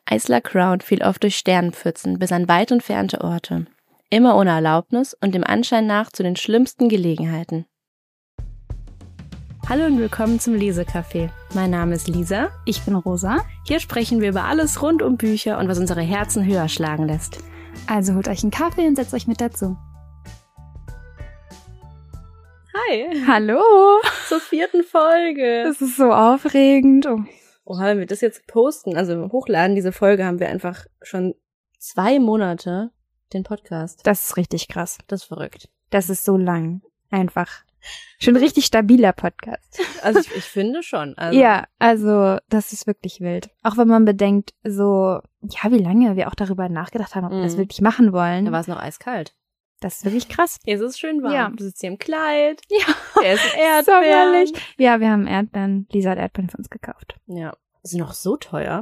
Isla Crown fiel oft durch Sternenpfützen bis an weit entfernte Orte. Immer ohne Erlaubnis und dem Anschein nach zu den schlimmsten Gelegenheiten. Hallo und willkommen zum Lesecafé. Mein Name ist Lisa. Ich bin Rosa. Hier sprechen wir über alles rund um Bücher und was unsere Herzen höher schlagen lässt. Also holt euch einen Kaffee und setzt euch mit dazu. Hi. Hallo. Zur 4. Folge. Das ist so aufregend. Wenn wir das jetzt posten, also hochladen, diese Folge, haben wir einfach schon 2 Monate den Podcast. Das ist richtig krass. Das ist verrückt. Das ist so lang. Einfach. Schon richtig stabiler Podcast. Also ich finde schon. Ja, also das ist wirklich wild. Auch wenn man bedenkt, so, ja, wie lange wir auch darüber nachgedacht haben, ob wir das wirklich machen wollen. Da war es noch eiskalt. Das ist wirklich krass. Jetzt ist es schön warm. Ja. Du sitzt hier im Kleid. Ja. Er ist Erdbeeren. Sommerlich. Ja, wir haben Erdbeeren. Lisa hat Erdbeeren für uns gekauft. Ja. Die sind noch so teuer.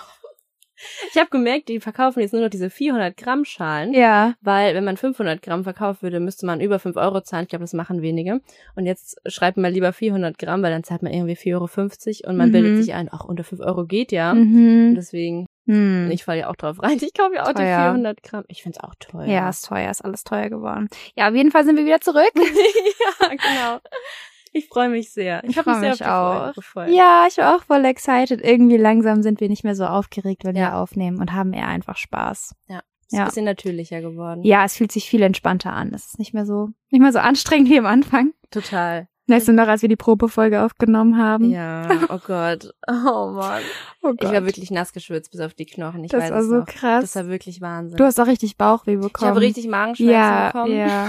Ich habe gemerkt, die verkaufen jetzt nur noch diese 400 Gramm Schalen. Ja. Weil wenn man 500 Gramm verkaufen würde, müsste man über 5 Euro zahlen. Ich glaube, das machen wenige. Und jetzt schreibt man lieber 400 Gramm, weil dann zahlt man irgendwie 4,50 Euro. Und man bildet sich ein, ach, unter 5 Euro geht ja. Und deswegen, ich falle ja auch drauf rein. Ich kaufe ja auch die 400 Gramm. Ich find's auch teuer. Ja, ist teuer, ist alles teuer geworden. Ja, auf jeden Fall sind wir wieder zurück. Ja, genau. Ich freue mich sehr. Ich habe mich sehr auf die Folge gefreut. Ja, ich war auch voll excited. Irgendwie langsam sind wir nicht mehr so aufgeregt, wenn wir aufnehmen und haben eher einfach Spaß. Ja, ist ein bisschen natürlicher geworden. Ja, es fühlt sich viel entspannter an. Es ist nicht mehr so anstrengend wie am Anfang. Total. Weißt du noch, als wir die Probefolge aufgenommen haben? Ja, oh Gott. Oh Mann. Oh Gott. Ich war wirklich nass geschwitzt bis auf die Knochen. Das war so krass. Das war wirklich Wahnsinn. Du hast auch richtig Bauchweh bekommen. Ich habe richtig Magenschmerzen bekommen. Ja.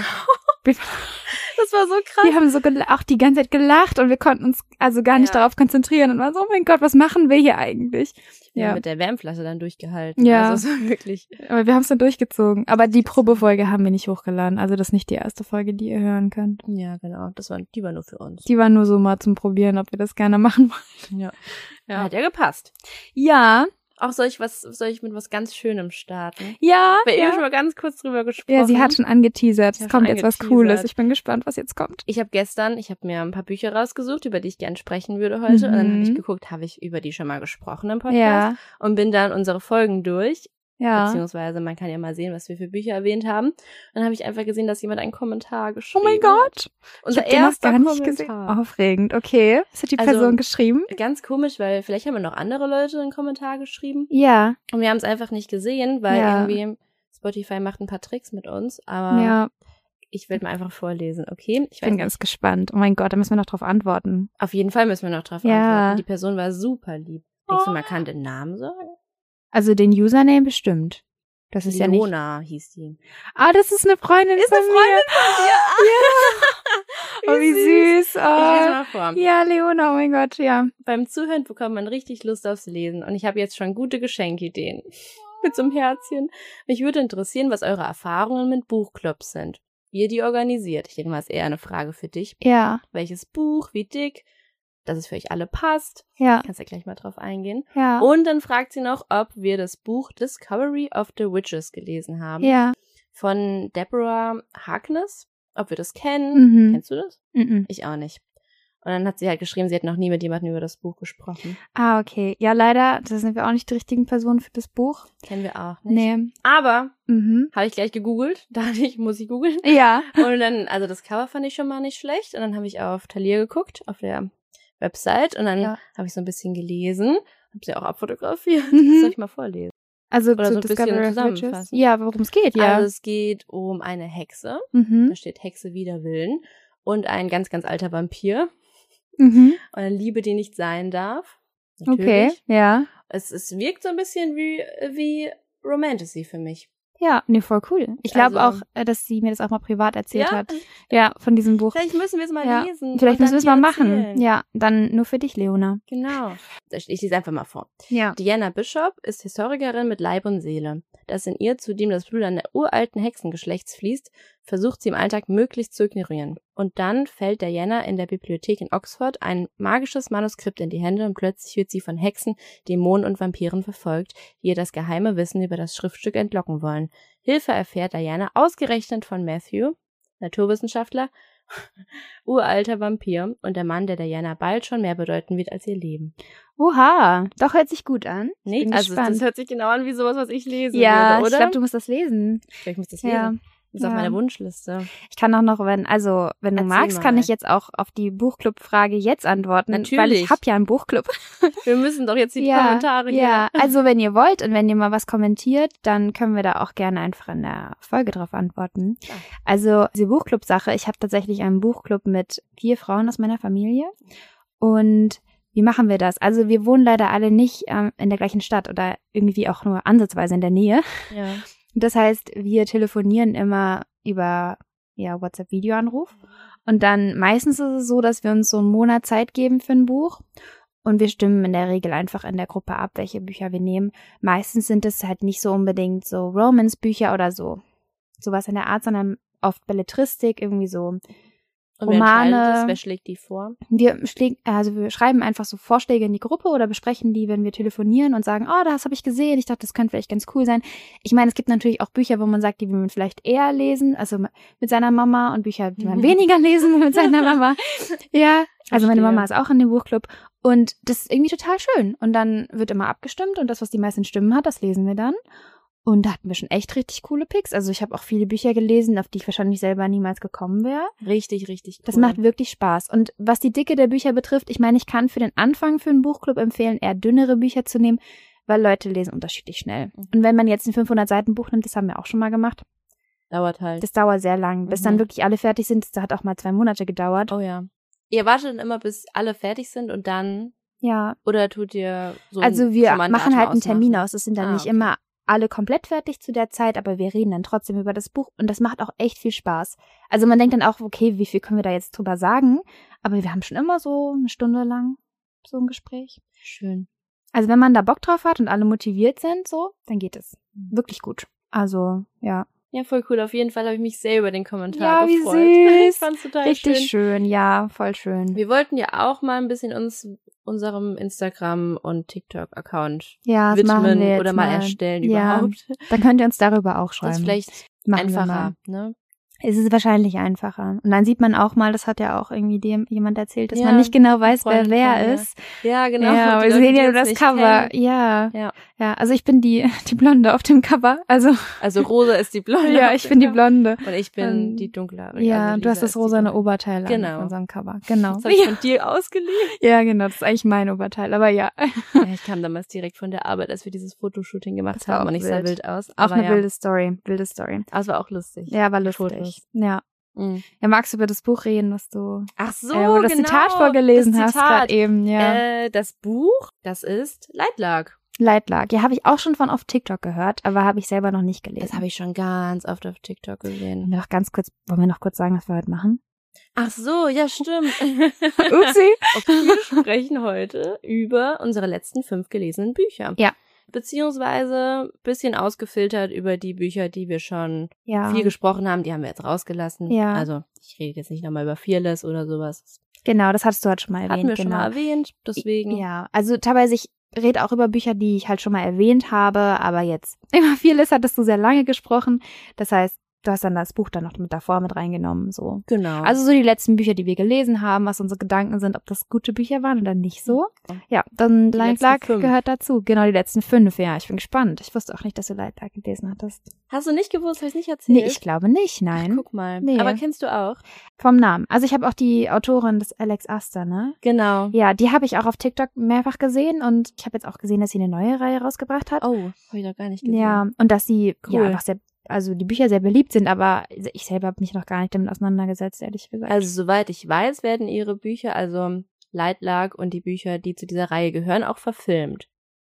Das war so krass. Wir haben so auch die ganze Zeit gelacht und wir konnten uns also gar nicht darauf konzentrieren und waren so, oh mein Gott, was machen wir hier eigentlich? Ja, mit der Wärmflasche dann durchgehalten. Ja. Also es war wirklich. Aber wir haben es dann durchgezogen. Aber die Probefolge haben wir nicht hochgeladen. Also das ist nicht die erste Folge, die ihr hören könnt. Ja, genau. Die war nur für uns. Die war nur so mal zum Probieren, ob wir das gerne machen wollen. Ja. Hat ja gepasst. Ja. Auch soll ich mit was ganz Schönem starten? Ja. Wir haben eben schon mal ganz kurz drüber gesprochen. Ja, sie hat schon angeteasert. Es kommt jetzt was Cooles. Ich bin gespannt, was jetzt kommt. Ich habe mir ein paar Bücher rausgesucht, über die ich gerne sprechen würde heute. Und dann habe ich geguckt, habe ich über die schon mal gesprochen im Podcast? Ja. Und bin dann unsere Folgen durch. Ja. Beziehungsweise man kann ja mal sehen, was wir für Bücher erwähnt haben. Dann habe ich einfach gesehen, dass jemand einen Kommentar geschrieben hat. Oh mein Gott. Unser ich habe erster gar nicht Kommentar. gesehen. Aufregend. Okay. Was hat die Person geschrieben? Ganz komisch, weil vielleicht haben noch andere Leute einen Kommentar geschrieben. Ja. Und wir haben es einfach nicht gesehen, weil irgendwie Spotify macht ein paar Tricks mit uns. Aber ich will mal einfach vorlesen, okay? Ich bin ganz gespannt. Oh mein Gott, da müssen wir noch drauf antworten. Auf jeden Fall müssen wir noch drauf antworten. Die Person war super lieb. Denkst du, man kann den Namen sagen? Also den Username bestimmt. Das ist Leona hieß die. Ah, das ist eine Freundin von mir. Ja. Oh, wie süß. Oh. Ich lese mal vor. Ja, Leona, oh mein Gott, ja. Beim Zuhören bekommt man richtig Lust aufs Lesen. Und ich habe jetzt schon gute Geschenkideen. Mit so einem Herzchen. Mich würde interessieren, was eure Erfahrungen mit Buchclubs sind. Wie ihr die organisiert. Ich denke mal, ist eher eine Frage für dich. Ja. Welches Buch, wie dick, dass es für euch alle passt. Ja. Kannst ja gleich mal drauf eingehen. Ja. Und dann fragt sie noch, ob wir das Buch Discovery of the Witches gelesen haben. Ja. Von Deborah Harkness. Ob wir das kennen. Kennst du das? Ich auch nicht. Und dann hat sie halt geschrieben, sie hat noch nie mit jemandem über das Buch gesprochen. Ah, okay. Ja, leider, da sind wir auch nicht die richtigen Personen für das Buch. Kennen wir auch nicht. Nee. Aber habe ich gleich gegoogelt. Muss ich googeln. Ja. Und dann, also das Cover fand ich schon mal nicht schlecht. Und dann habe ich auf Thalia geguckt, auf der Website. Und dann habe ich so ein bisschen gelesen. Habe sie auch abfotografiert. Das soll ich mal vorlesen. Also oder zu so ein bisschen Discovery of zusammenfassen. Witches. Ja, worum es geht, ja. Also es geht um eine Hexe. Da steht Hexe wider Willen. Und ein ganz, ganz alter Vampir. Und eine Liebe, die nicht sein darf. Natürlich. Okay, ja. Es wirkt so ein bisschen wie Romantasy für mich. Ja, nee, voll cool. Ich glaube auch, dass sie mir das auch mal privat erzählt hat. Ja, von diesem Buch. Vielleicht müssen wir es mal lesen. Vielleicht müssen wir es mal machen. Ja, dann nur für dich, Leona. Genau. Ich lese einfach mal vor. Ja. Diana Bishop ist Historikerin mit Leib und Seele. Dass in ihr zudem das Blut einer uralten Hexengeschlechts fließt, versucht sie im Alltag möglichst zu ignorieren. Und dann fällt Diana in der Bibliothek in Oxford ein magisches Manuskript in die Hände und plötzlich wird sie von Hexen, Dämonen und Vampiren verfolgt, die ihr das geheime Wissen über das Schriftstück entlocken wollen. Hilfe erfährt Diana ausgerechnet von Matthew, Naturwissenschaftler, uralter Vampir und der Mann, der Diana bald schon mehr bedeuten wird als ihr Leben. Oha, doch, hört sich gut an. Nee, bin also gespannt. das hört sich genau an wie sowas, was ich lesen Ja, würde, oder? ich glaube, du musst das lesen. Vielleicht muss ich das Ja. lesen. Das ist auf meiner Wunschliste. Ich kann auch noch, wenn du Erzähl magst, kann mal. ich jetzt auch auf die Buchclub-Frage jetzt antworten. Natürlich. Weil ich habe ja einen Buchclub. Wir müssen doch jetzt die Kommentare hier. Ja, also wenn ihr wollt und wenn ihr mal was kommentiert, dann können wir da auch gerne einfach in der Folge drauf antworten. Ja. Also diese Buchclub-Sache, ich habe tatsächlich einen Buchclub mit 4 Frauen aus meiner Familie und wie machen wir das? Also wir wohnen leider alle nicht in der gleichen Stadt oder irgendwie auch nur ansatzweise in der Nähe. Ja. Das heißt, wir telefonieren immer über WhatsApp-Videoanruf. Und dann meistens ist es so, dass wir uns so einen Monat Zeit geben für ein Buch. Und wir stimmen in der Regel einfach in der Gruppe ab, welche Bücher wir nehmen. Meistens sind es halt nicht so unbedingt so Romance-Bücher oder sowas in der Art, sondern oft Belletristik, irgendwie so Und wer Romane. entscheidet das? Wer schlägt die vor? Wir schreiben einfach so Vorschläge in die Gruppe oder besprechen die, wenn wir telefonieren und sagen, oh, das habe ich gesehen, ich dachte, das könnte vielleicht ganz cool sein. Ich meine, es gibt natürlich auch Bücher, wo man sagt, die will man vielleicht eher lesen, also mit seiner Mama, und Bücher, die man weniger lesen will mit seiner Mama. Ja, also meine Mama ist auch in dem Buchclub und das ist irgendwie total schön. Und dann wird immer abgestimmt und das, was die meisten Stimmen hat, das lesen wir dann. Und da hatten wir schon echt richtig coole Picks. Also ich habe auch viele Bücher gelesen, auf die ich wahrscheinlich selber niemals gekommen wäre. Richtig, richtig cool. Das macht wirklich Spaß. Und was die Dicke der Bücher betrifft, ich meine, ich kann für den Anfang für einen Buchclub empfehlen, eher dünnere Bücher zu nehmen, weil Leute lesen unterschiedlich schnell. Und wenn man jetzt ein 500-Seiten-Buch nimmt, das haben wir auch schon mal gemacht. Dauert halt. Das dauert sehr lang, bis dann wirklich alle fertig sind. Das hat auch mal 2 Monate gedauert. Oh ja. Ihr wartet dann immer, bis alle fertig sind und dann, Ja. oder tut ihr so Also wir schon mal ein machen Datum halt einen ausmachen? Termin aus. Es sind dann nicht okay. immer alle komplett fertig zu der Zeit, aber wir reden dann trotzdem über das Buch und das macht auch echt viel Spaß. Also man denkt dann auch, okay, wie viel können wir da jetzt drüber sagen? Aber wir haben schon immer so eine Stunde lang so ein Gespräch. Schön. Also wenn man da Bock drauf hat und alle motiviert sind, so, dann geht es. Wirklich gut. Also, ja. Ja, voll cool. Auf jeden Fall habe ich mich sehr über den Kommentar Ja, wie gefreut. süß. Ich fand's total Richtig schön. schön, ja, voll schön. Wir wollten ja auch mal ein bisschen unserem Instagram- und TikTok-Account Ja, das machen wir widmen jetzt oder mal erstellen Ja, überhaupt. dann könnt ihr uns darüber auch schreiben. Das ist vielleicht Machen wir einfacher, ne? Es ist wahrscheinlich einfacher. Und dann sieht man auch mal, das hat ja auch irgendwie dem jemand erzählt, dass Ja, man nicht genau weiß, wer Freundin von mir. ist. Ja, genau. Ja, Die wir Leute, sehen die ja nur uns das nicht Cover. kennen. Ja. Ja. Ja, also ich bin die Blonde auf dem Cover. Also Rosa ist die Blonde. ja, ich bin die Blonde. Und ich bin die dunklere. Ja, also du hast Lisa das ist die rosane Blonde. Oberteil Genau. auf unserem Cover. Genau. Das habe ich von dir ausgeliehen. Ja, genau, das ist eigentlich mein Oberteil, aber ja. Ja, ich kam damals direkt von der Arbeit, als wir dieses Fotoshooting gemacht Das war haben auch und ich sah wild. wild aus. Auch Aber eine ja, wilde Story. aber es war auch lustig. Ja, war Die lustig. Fotos. Ja. Mhm. Ja, magst du über das Buch reden, was du Ach so, wo das genau. Zitat vorgelesen Das hast Zitat. gerade eben, ja. Das Buch, das ist Leitlag. Leitlag. Ja, habe ich auch schon von auf TikTok gehört, aber habe ich selber noch nicht gelesen. Das habe ich schon ganz oft auf TikTok gesehen. Wollen wir noch kurz sagen, was wir heute machen? Ach so, ja, stimmt. Upsi. Okay, wir sprechen heute über unsere letzten 5 gelesenen Bücher. Ja. Beziehungsweise ein bisschen ausgefiltert über die Bücher, die wir schon Ja. viel gesprochen haben. Die haben wir jetzt rausgelassen. Ja. Also ich rede jetzt nicht nochmal über Fearless oder sowas. Genau, das hattest du heute schon mal erwähnt. Hatten wir genau. schon mal erwähnt, deswegen. Ja, also teilweise, ich rede auch über Bücher, die ich halt schon mal erwähnt habe, aber jetzt immer vieles hattest du sehr lange gesprochen. Das heißt, du hast dann das Buch dann noch mit davor mit reingenommen, so. Genau. Also so die letzten Bücher, die wir gelesen haben, was unsere Gedanken sind, ob das gute Bücher waren oder nicht so. Ja, dann Die Leitlag letzten 5. gehört dazu. Genau, die letzten 5, ja. Ich bin gespannt. Ich wusste auch nicht, dass du Leitlag gelesen hattest. Hast du nicht gewusst, habe ich nicht erzählt? Nee, ich glaube nicht, Ach, nein. guck mal. Nee. Aber kennst du auch? Vom Namen. Also ich habe auch die Autorin des Alex Aster, ne? Genau. Ja, die habe ich auch auf TikTok mehrfach gesehen und ich habe jetzt auch gesehen, dass sie eine neue Reihe rausgebracht hat. Oh, habe ich doch gar nicht gesehen. Ja, und dass sie Cool. ja einfach die Bücher sehr beliebt sind, aber ich selber habe mich noch gar nicht damit auseinandergesetzt, ehrlich gesagt. Also soweit ich weiß, werden ihre Bücher, also Leitlag und die Bücher, die zu dieser Reihe gehören, auch verfilmt.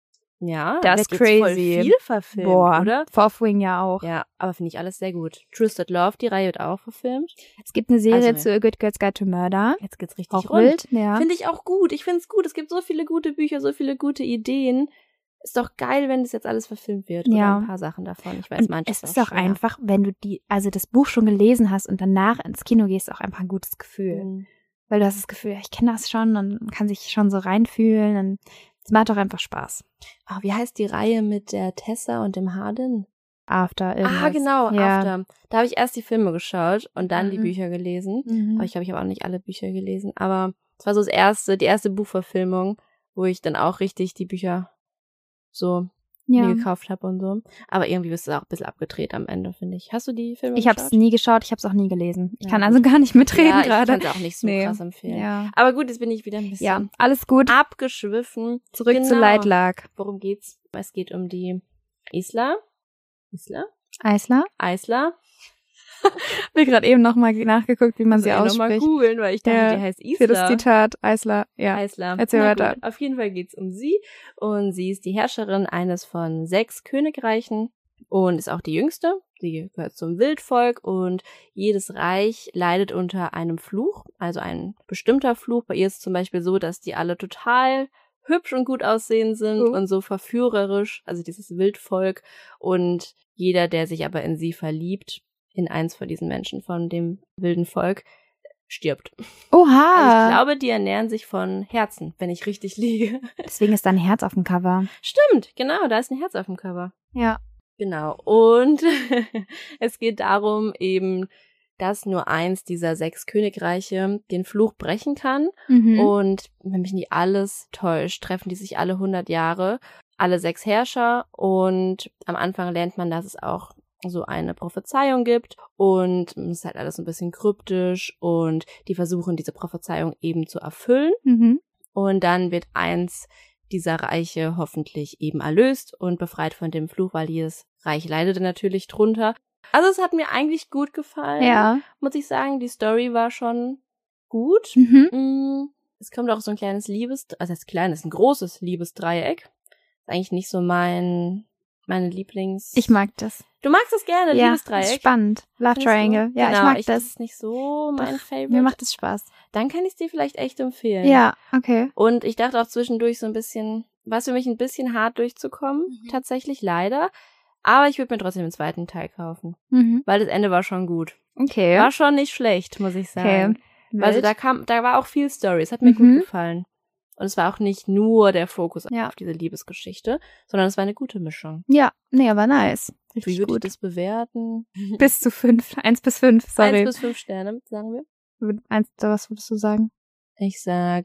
Ja, Das wird ist jetzt voll crazy. viel verfilmt, Boah, oder? Fourth Wing ja auch. Ja, aber finde ich alles sehr gut. Trusted Love, die Reihe wird auch verfilmt. Es gibt eine Serie Also, zu A Good Girl's Guide to Murder. Jetzt geht's richtig Auch rund. wild, ja. Finde ich auch gut. Ich finde es gut. Es gibt so viele gute Bücher, so viele gute Ideen. Ist doch geil, wenn das jetzt alles verfilmt wird. Ja. Oder ein paar Sachen davon. Ich weiß, Und manches es ist auch schwer. einfach, wenn du das Buch schon gelesen hast und danach ins Kino gehst, auch einfach ein gutes Gefühl. Mhm. Weil du hast das Gefühl, ja, ich kenne das schon und man kann sich schon so reinfühlen und es macht auch einfach Spaß. Oh, wie heißt die Reihe mit der Tessa und dem Hardin? After irgendwas. Ah, genau, ja. After. Da habe ich erst die Filme geschaut und dann die Mhm. Bücher gelesen. Mhm. Aber ich glaube, ich habe auch nicht alle Bücher gelesen. Aber es war so die erste Buchverfilmung, wo ich dann auch richtig die Bücher so mir gekauft habe und so. Aber irgendwie bist du auch ein bisschen abgedreht am Ende, finde ich. Hast du die Filme Ich habe geschaut? es nie geschaut, ich habe es auch nie gelesen. Ich Ja, kann gut. also gar nicht mitreden Ja, gerade. ich kann es auch nicht so krass empfehlen. Ja. Aber gut, jetzt bin ich wieder ein bisschen Ja, alles gut. abgeschwiffen. Zurück zu Leitlag. Worum geht's? Es geht um die Isla. Eisler? Eisler. Hab gerade eben nochmal nachgeguckt, wie man sie Also nochmal ausspricht. googeln, weil ich dachte, Ja, die heißt Isla. Für das Zitat, Eisler, ja. Eisler. Erzähl Na weiter. gut, auf jeden Fall geht's um sie. Und sie ist die Herrscherin eines von 6 Königreichen und ist auch die jüngste. Sie gehört zum Wildvolk und jedes Reich leidet unter einem Fluch, also ein bestimmter Fluch. Bei ihr ist es zum Beispiel so, dass die alle total hübsch und gut aussehen sind und so verführerisch, also dieses Wildvolk. Und jeder, der sich aber in sie verliebt, in eins von diesen Menschen, von dem wilden Volk, stirbt. Oha! Also ich glaube, die ernähren sich von Herzen, wenn ich richtig liege. Deswegen ist da ein Herz auf dem Cover. Stimmt, genau, da ist ein Herz auf dem Cover. Ja. Genau, und es geht darum eben, dass nur eins dieser 6 Königreiche den Fluch brechen kann. Mhm. Und wenn mich nicht alles täuscht, treffen die sich alle 100 Jahre, alle 6 Herrscher. Und am Anfang lernt man, dass es auch so eine Prophezeiung gibt. Und es ist halt alles ein bisschen kryptisch. Und die versuchen, diese Prophezeiung eben zu erfüllen. Mhm. Und dann wird eins dieser Reiche hoffentlich eben erlöst und befreit von dem Fluch, weil jedes Reich leidet natürlich drunter. Also es hat mir eigentlich gut gefallen, Ja. muss ich sagen. Die Story war schon gut. Mhm. Es kommt auch so ein kleines ein großes Liebesdreieck. Ist eigentlich nicht so meine Lieblings... Ich mag das. Du magst es gerne, Ja, Liebesdreieck? ist spannend. Love Findest du? Triangle. Ja, genau, ich mag das das. ist nicht so mein Favorite. Mir macht es Spaß. Dann kann ich es dir vielleicht echt empfehlen. Ja, okay. Und ich dachte auch zwischendurch so ein bisschen, war es für mich ein bisschen hart durchzukommen, tatsächlich, leider. Aber ich würde mir trotzdem den zweiten Teil kaufen, Mhm. weil das Ende war schon gut. Okay. War schon nicht schlecht, muss ich sagen. Okay. Also da war auch viel Story, es hat mir Mhm. gut gefallen. Und es war auch nicht nur der Fokus Ja. auf diese Liebesgeschichte, sondern es war eine gute Mischung. Ja, nee, aber nice. Wie Richtig würde ich gut. das bewerten? Bis zu 5. 1 bis 5, sorry. 1 bis 5 Sterne, sagen wir. Was würdest du sagen? Ich sag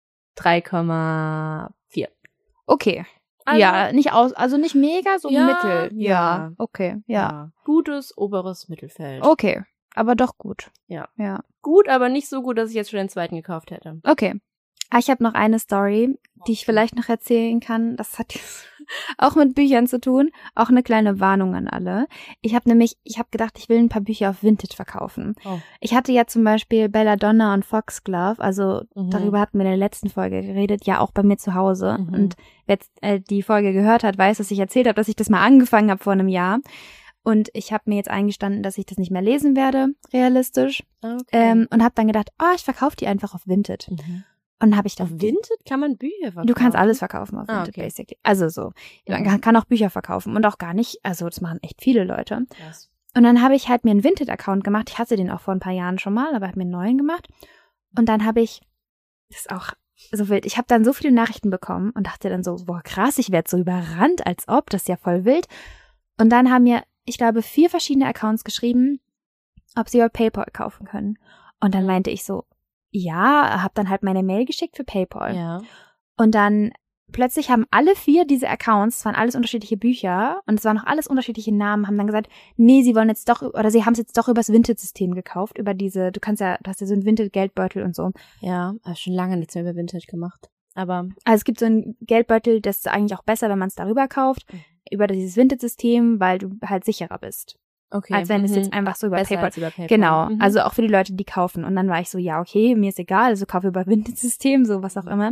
3,4. Okay. Also- ja, also nicht mega, so Ja, mittel. Ja. ja. Okay, ja. Gutes oberes Mittelfeld. Okay, aber doch gut. Ja. Ja. Gut, aber nicht so gut, dass ich jetzt schon den zweiten gekauft hätte. Okay. Ich habe noch eine Story, die ich vielleicht noch erzählen kann. Das hat jetzt auch mit Büchern zu tun. Auch eine kleine Warnung an alle. Ich habe gedacht, ich will ein paar Bücher auf Vinted verkaufen. Oh. Ich hatte ja zum Beispiel Belladonna und Foxglove, also Mhm. darüber hatten wir in der letzten Folge geredet, ja auch bei mir zu Hause. Mhm. Und wer jetzt die Folge gehört hat, weiß, dass ich erzählt habe, dass ich das mal angefangen habe vor einem Jahr. Und ich habe mir jetzt eingestanden, dass ich das nicht mehr lesen werde, realistisch. Okay. Und habe dann gedacht, ich verkaufe die einfach auf Vinted. Mhm. Und dann habe ich Auf Vinted kann man Bücher verkaufen? Du kannst alles verkaufen auf Vinted, okay. basically. Also so. Man Mhm. kann auch Bücher verkaufen und auch gar nicht, also das machen echt viele Leute. Krass. Und dann habe ich halt mir einen Vinted-Account gemacht. Ich hatte den auch vor ein paar Jahren schon mal, aber habe mir einen neuen gemacht. Und dann habe ich, das ist auch so wild, ich habe dann so viele Nachrichten bekommen und dachte dann so, boah krass, ich werde so überrannt, als ob, das ist ja voll wild. Und dann haben mir, ich glaube, 4 verschiedene Accounts geschrieben, ob sie über PayPal kaufen können. Und dann meinte ich so, ja, habe dann halt meine Mail geschickt für PayPal. Ja. Und dann plötzlich haben alle 4 diese Accounts, es waren alles unterschiedliche Bücher und es waren auch alles unterschiedliche Namen, haben dann gesagt, nee, sie wollen jetzt doch, oder sie haben es jetzt doch übers Vinted-System du hast ja so einen Vinted-Geldbeutel und so. Ja, habe schon lange nichts mehr über Vinted gemacht. Aber Also es gibt so einen Geldbeutel, das ist eigentlich auch besser, wenn man es darüber kauft, über dieses Vinted-System, weil du halt sicherer bist. okay. Als wenn es jetzt einfach so über Besser PayPal. als über PayPal. Genau, Mhm. also auch für die Leute, die kaufen. Und dann war ich so, ja, okay, mir ist egal, also kaufe über Vinted-System, so was auch immer.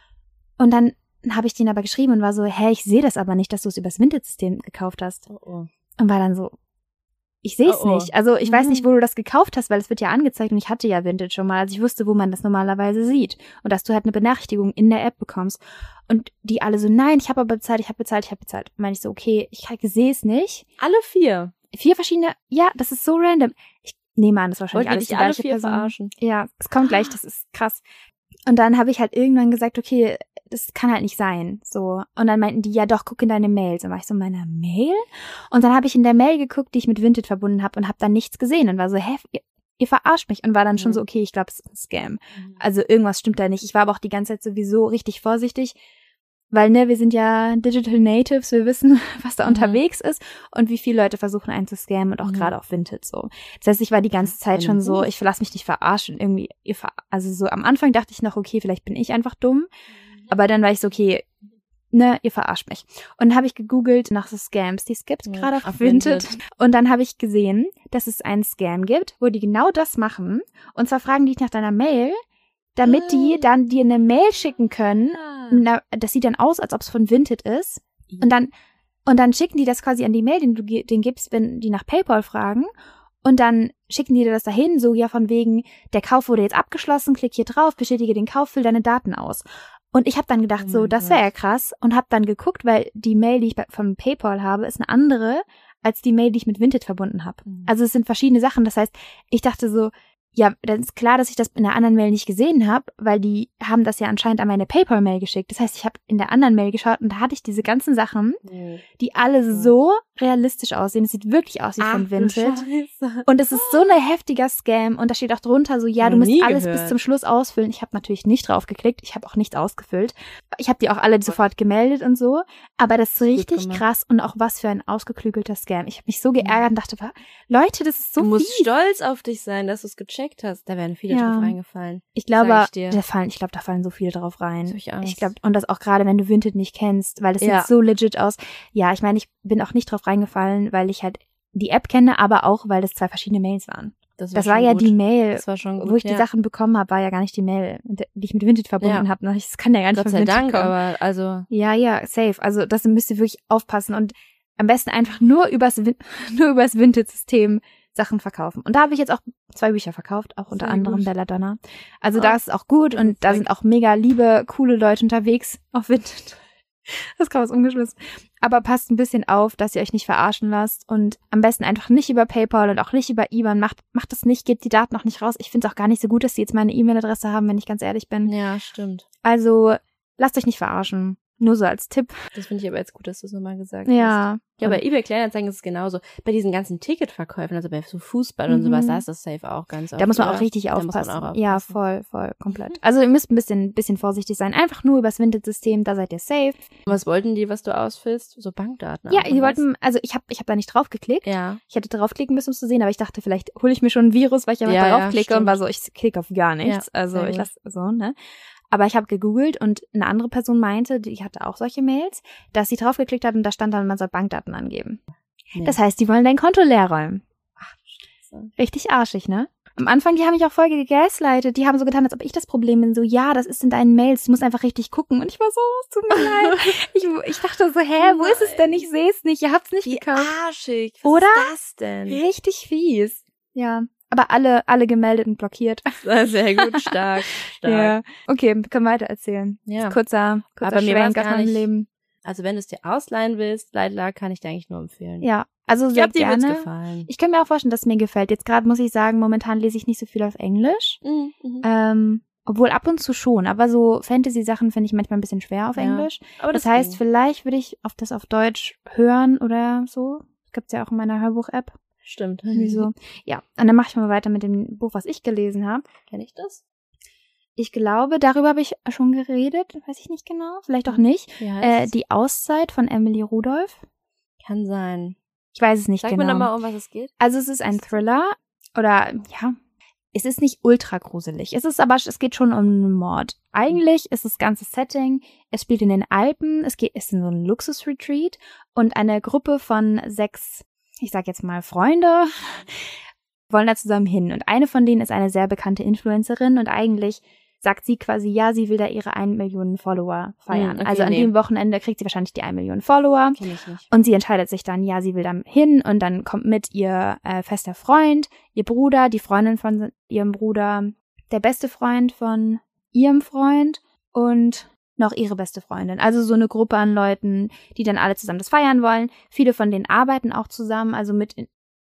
Und dann habe ich denen aber geschrieben und war so, ich sehe das aber nicht, dass du es übers Vinted-System gekauft hast. Oh. Und war dann so, ich sehe es Oh. nicht. Also ich weiß Mhm. nicht, wo du das gekauft hast, weil es wird ja angezeigt und ich hatte ja Vinted schon mal. Also ich wusste, wo man das normalerweise sieht. Und dass du halt eine Benachrichtigung in der App bekommst. Und die alle so, nein, ich habe aber bezahlt, ich habe bezahlt. Meine ich so, okay, ich sehe es nicht. Alle 4. 4 verschiedene, ja, das ist so random. Ich nehme an, das ist wahrscheinlich Wollten alles die die alle gleiche 4 Person. verarschen? Ja, es kommt gleich, das ist krass. Und dann habe ich halt irgendwann gesagt, okay, das kann halt nicht sein. So. Und dann meinten die, ja doch, guck in deine Mails. Und war ich so, meine Mail? Und dann habe ich in der Mail geguckt, die ich mit Vinted verbunden habe und habe dann nichts gesehen und war so, hä, ihr verarscht mich. Und war dann schon so, okay, ich glaube, es ist ein Scam. Also irgendwas stimmt da nicht. Ich war aber auch die ganze Zeit sowieso richtig vorsichtig, weil, ne, wir sind ja Digital Natives, wir wissen, was da unterwegs ist und wie viele Leute versuchen, einen zu scammen und auch gerade auf Vinted so. Das heißt, ich war die ganze Zeit schon so, ich lasse mich nicht verarschen. Irgendwie, also so am Anfang dachte ich noch, okay, vielleicht bin ich einfach dumm. Aber dann war ich so, okay, ne, ihr verarscht mich. Und dann habe ich gegoogelt nach so Scams, die es gibt, gerade auf Vinted. Und dann habe ich gesehen, dass es einen Scam gibt, wo die genau das machen. Und zwar fragen die dich nach deiner Mail, damit die dann dir eine Mail schicken können. Das sieht dann aus, als ob es von Vinted ist. Und dann schicken die das quasi an die Mail, den du denen gibst, wenn die nach PayPal fragen. Und dann schicken die dir das dahin, so ja von wegen, der Kauf wurde jetzt abgeschlossen, klick hier drauf, bestätige den Kauf, füll deine Daten aus. Und ich habe dann gedacht, so, das wäre ja krass. Und habe dann geguckt, weil die Mail, die ich von PayPal habe, ist eine andere als die Mail, die ich mit Vinted verbunden habe. Also es sind verschiedene Sachen. Das heißt, ich dachte so, ja, dann ist klar, dass ich das in der anderen Mail nicht gesehen habe, weil die haben das ja anscheinend an meine PayPal-Mail geschickt. Das heißt, ich habe in der anderen Mail geschaut und da hatte ich diese ganzen Sachen, die alle so realistisch aussehen. Es sieht wirklich aus wie von Vinted. Und es ist so ein heftiger Scam und da steht auch drunter so, ja, du musst alles bis zum Schluss ausfüllen. Ich habe natürlich nicht drauf geklickt, ich habe auch nichts ausgefüllt. Ich habe die auch alle sofort gemeldet und so, aber das ist richtig krass und auch was für ein ausgeklügelter Scam. Ich habe mich so geärgert und dachte, Leute, das ist so Du musst stolz auf dich sein, dass du es gecheckt hast. Da werden viele drauf reingefallen. Ich glaube, da fallen so viele drauf rein. Ich glaube, und das auch gerade, wenn du Vinted nicht kennst, weil das sieht so legit aus. Ja, ich meine, ich bin auch nicht drauf reingefallen, weil ich halt die App kenne, aber auch, weil das 2 verschiedene Mails waren. Das war ja gut. Die Mail, wo ich die Sachen bekommen habe, war ja gar nicht die Mail, die ich mit Vinted verbunden habe. Das kann ja gar nicht Gott sei Dank, aber also. Ja, safe. Also das müsst ihr wirklich aufpassen und am besten einfach nur übers Vinted-System Sachen verkaufen. Und da habe ich jetzt auch 2 Bücher verkauft, auch unter anderem Belladonna. Also da ist es auch gut und da sind auch mega liebe, coole Leute unterwegs auf Vinted. Das kam was umgeschmissen. Aber passt ein bisschen auf, dass ihr euch nicht verarschen lasst und am besten einfach nicht über PayPal und auch nicht über IBAN. Macht das nicht, gebt die Daten auch nicht raus. Ich finde es auch gar nicht so gut, dass die jetzt meine E-Mail-Adresse haben, wenn ich ganz ehrlich bin. Ja, stimmt. Also lasst euch nicht verarschen. Nur so als Tipp. Das finde ich aber jetzt gut, dass du es nochmal gesagt hast. Ja, bei eBay Kleinanzeigen ist es genauso. Bei diesen ganzen Ticketverkäufen, also bei so Fußball und sowas, da ist das safe auch ganz oft. Da muss man auch richtig aufpassen. Ja, voll, komplett. Also ihr müsst ein bisschen vorsichtig sein. Einfach nur übers Vinted-System, da seid ihr safe. Was wollten die, was du ausfüllst? So Bankdaten? Ja, die wollten, also ich hab da nicht drauf geklickt. Ja. Ich hätte draufklicken müssen, um es zu sehen, aber ich dachte, vielleicht hole ich mir schon ein Virus, weil ich einfach draufklicke und war so, ich klicke auf gar nichts. Ja, also ich lasse so, ne? Aber ich habe gegoogelt und eine andere Person meinte, die hatte auch solche Mails, dass sie draufgeklickt hat und da stand dann, man soll Bankdaten angeben. Nee. Das heißt, die wollen dein Konto leer räumen. Ach, Scheiße. Richtig arschig, ne? Am Anfang, die haben mich auch voll gegaslightet. Die haben so getan, als ob ich das Problem bin. So, ja, das ist in deinen Mails, du musst einfach richtig gucken. Und ich war so, es tut mir leid. Ich dachte so, wo ist es denn? Ich sehe es nicht, ihr habt's nicht gekauft. Wie arschig. Was Oder? ist das denn? Richtig fies. Ja. Aber alle gemeldet und blockiert. Sehr gut, stark. Ja. Okay, wir können weiter erzählen. Ja. Kurzer aber mir Schwenk aus meinem Leben. Also wenn du es dir ausleihen willst, Leitler, kann ich dir eigentlich nur empfehlen. Ja, also sehr gerne. Ich glaube, dir wird's gefallen. Ich kann mir auch vorstellen, dass es mir gefällt. Jetzt gerade muss ich sagen, momentan lese ich nicht so viel auf Englisch. Obwohl ab und zu schon. Aber so Fantasy-Sachen finde ich manchmal ein bisschen schwer auf Englisch. Aber das heißt, vielleicht würde ich das auf Deutsch hören oder so. Das gibt's ja auch in meiner Hörbuch-App. Stimmt. Wieso? Ja, und dann mache ich mal weiter mit dem Buch, was ich gelesen habe. Kenn ich das? Ich glaube, darüber habe ich schon geredet. Weiß ich nicht genau. Vielleicht auch nicht. Die Auszeit von Emily Rudolph. Kann sein. Ich weiß es nicht genau. Sag mir nochmal, um was es geht. Also es ist ein Thriller. Oder, ja, es ist nicht ultra gruselig. Es geht schon um einen Mord. Eigentlich ist das ganze Setting, es spielt in den Alpen. Es ist in so einem Luxusretreat. Und eine Gruppe von 6, ich sag jetzt mal Freunde, wollen da zusammen hin. Und eine von denen ist eine sehr bekannte Influencerin und eigentlich sagt sie quasi, ja, sie will da ihre 1 Million Follower feiern. Okay, also an dem Wochenende kriegt sie wahrscheinlich die 1 Million Follower. Kenn ich nicht. Und sie entscheidet sich dann, ja, sie will da hin und dann kommt mit ihr fester Freund, ihr Bruder, die Freundin von ihrem Bruder, der beste Freund von ihrem Freund und noch ihre beste Freundin. Also so eine Gruppe an Leuten, die dann alle zusammen das feiern wollen. Viele von denen arbeiten auch zusammen, also mit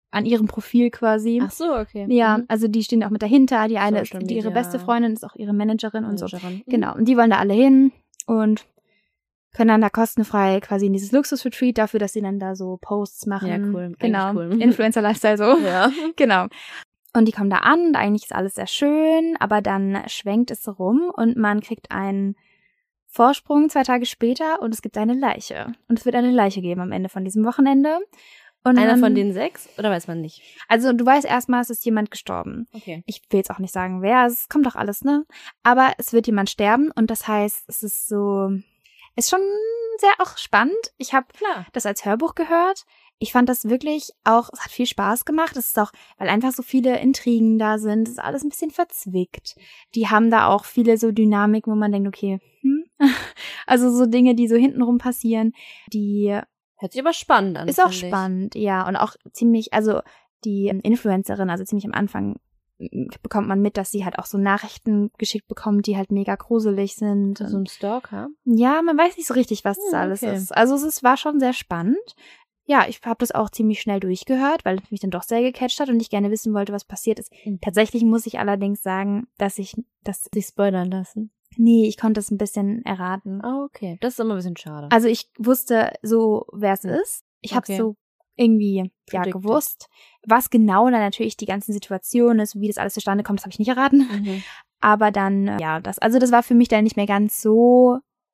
an ihrem Profil quasi. Ach so, okay. Ja, also die stehen auch mit dahinter. Die eine ist Social ihre Media. beste Freundin, ist auch ihre Managerin und so. Managerin. Genau, und die wollen da alle hin und können dann da kostenfrei quasi in dieses Luxus-Retreat dafür, dass sie dann da so Posts machen. Ja, cool. Genau, Cool. Influencer-Lifestyle so. Ja. Genau. Und die kommen da an und eigentlich ist alles sehr schön, aber dann schwenkt es rum und man kriegt einen Vorsprung 2 Tage später und es gibt eine Leiche. Und es wird eine Leiche geben am Ende von diesem Wochenende. Und Einer von den 6? Oder weiß man nicht? Also du weißt erstmal, es ist jemand gestorben. Okay. Ich will jetzt auch nicht sagen, wer, es kommt doch alles, ne? Aber es wird jemand sterben und das heißt, es ist so, ist schon sehr auch spannend. Ich habe Klar. das als Hörbuch gehört. Ich fand das wirklich auch, es hat viel Spaß gemacht. Es ist auch, weil einfach so viele Intrigen da sind, es ist alles ein bisschen verzwickt. Die haben da auch viele so Dynamiken, wo man denkt, okay, also so Dinge, die so hintenrum passieren, die Hört sich aber spannend an. ist auch finde ich. spannend, ja. Und auch ziemlich, also die Influencerin, also ziemlich am Anfang bekommt man mit, dass sie halt auch so Nachrichten geschickt bekommt, die halt mega gruselig sind. So ein Stalker. Ja, man weiß nicht so richtig, was das alles okay. ist. Also war schon sehr spannend. Ja, ich habe das auch ziemlich schnell durchgehört, weil es mich dann doch sehr gecatcht hat und ich gerne wissen wollte, was passiert ist. Tatsächlich muss ich allerdings sagen, dass Sich spoilern lassen. nee, ich konnte es ein bisschen erraten. Ah, okay. Das ist immer ein bisschen schade. Also ich wusste so, wer es ist. Ich habe Okay. so irgendwie Predicted. gewusst. Was genau dann natürlich die ganzen Situationen ist, wie das alles zustande kommt, das habe ich nicht erraten. Mhm. Aber dann, ja, das war für mich dann nicht mehr ganz so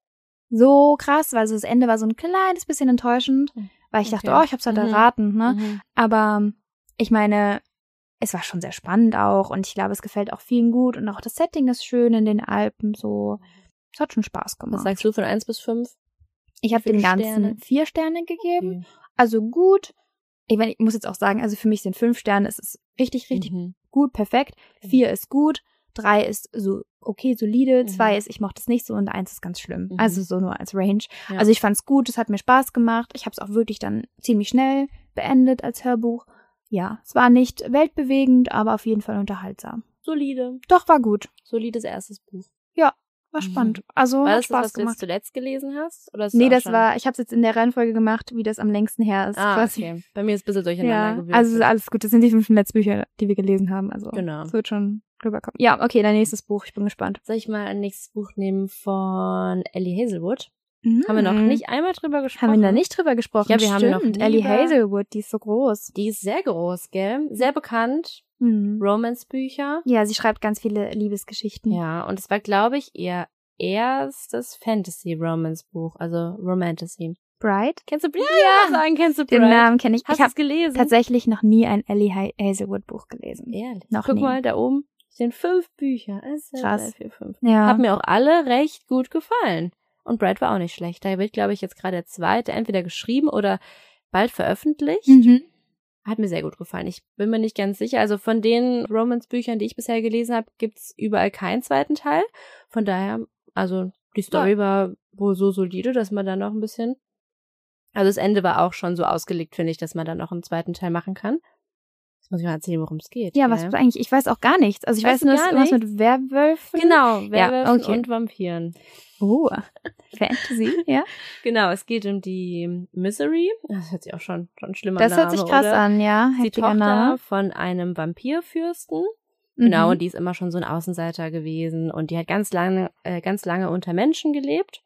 krass, weil so das Ende war so ein kleines bisschen enttäuschend, weil ich dachte, Okay. ich habe es halt Mhm. erraten, ne? Mhm. Aber ich meine, es war schon sehr spannend auch und ich glaube, es gefällt auch vielen gut und auch das Setting ist schön in den Alpen, so. Es hat schon Spaß gemacht. Was sagst du von 1 bis 5? Ich habe Wie viele dem Ganzen Sterne? 4 Sterne gegeben. Okay. Also gut. Ich muss jetzt auch sagen, also für mich sind 5 Sterne, es ist richtig, richtig Mhm. gut, perfekt. 4 ist gut, 3 ist so okay, solide, Mhm. 2 ist, ich mochte es nicht so und 1 ist ganz schlimm. Mhm. Also so nur als Range. Ja. Also ich fand's gut, es hat mir Spaß gemacht. Ich habe es auch wirklich dann ziemlich schnell beendet als Hörbuch. Ja, es war nicht weltbewegend, aber auf jeden Fall unterhaltsam. Solide. Doch, war gut. Solides erstes Buch. War spannend. Also War hat das das, Spaß was du jetzt gemacht. zuletzt gelesen hast? Oder ist Nee, auch das schon... ich habe es jetzt in der Reihenfolge gemacht, wie das am längsten her ist. quasi. Okay. Bei mir ist ein bisschen durcheinander Ja, gewürfelt. also alles gut. Das sind die 5 Netzbücher, die wir gelesen haben. Also Genau. es wird schon rüberkommen. Ja, okay, dein nächstes Buch. Ich bin gespannt. Soll ich mal ein nächstes Buch nehmen von Ellie Hazelwood? Haben wir noch nicht einmal drüber gesprochen? Haben wir da nicht drüber gesprochen? Ja, wir haben noch Stimmt. nie Ellie über- Hazelwood, die ist so groß. Die ist sehr groß, gell? Sehr bekannt. Mhm. Romance-Bücher. Ja, sie schreibt ganz viele Liebesgeschichten. Ja, und es war, glaube ich, ihr erstes Fantasy-Romance-Buch, also Romantasy. Bright? Kennst du Bright? Ja, sagen, kennst du Den Bright? Namen kenne ich. Hast Ich du habe es gelesen? tatsächlich noch nie ein Ellie Hazelwood Buch gelesen. Ehrlich. Noch Guck nie. mal, da oben stehen 5 Bücher. 1, 2, Krass. 3, 4, 5. Ja. Haben mir auch alle recht gut gefallen. Und Bright war auch nicht schlecht. Da wird, glaube ich, jetzt gerade der zweite entweder geschrieben oder bald veröffentlicht. Mhm. Hat mir sehr gut gefallen. Ich bin mir nicht ganz sicher. Also von den Romance-Büchern, die ich bisher gelesen habe, gibt's überall keinen zweiten Teil. Von daher, also die Story war wohl so solide, dass man da noch ein bisschen... Also das Ende war auch schon so ausgelegt, finde ich, dass man da noch einen zweiten Teil machen kann. Jetzt muss ich mal erzählen, worum es geht. Ja, gell? was eigentlich? Ich weiß auch gar nichts. Also ich Weißt weiß nur, du dass gar irgendwas mit Werwölfen. Genau, Werwölfen okay. und Vampiren. Oh, Fantasy, ja. Genau, es geht um die Misery. Das hört sich auch schon schlimmer Das Name, hört sich krass oder? an, ja. Die Heftiger Tochter Name. von einem Vampirfürsten. Genau, Mhm. und die ist immer schon so ein Außenseiter gewesen und die hat ganz lange unter Menschen gelebt.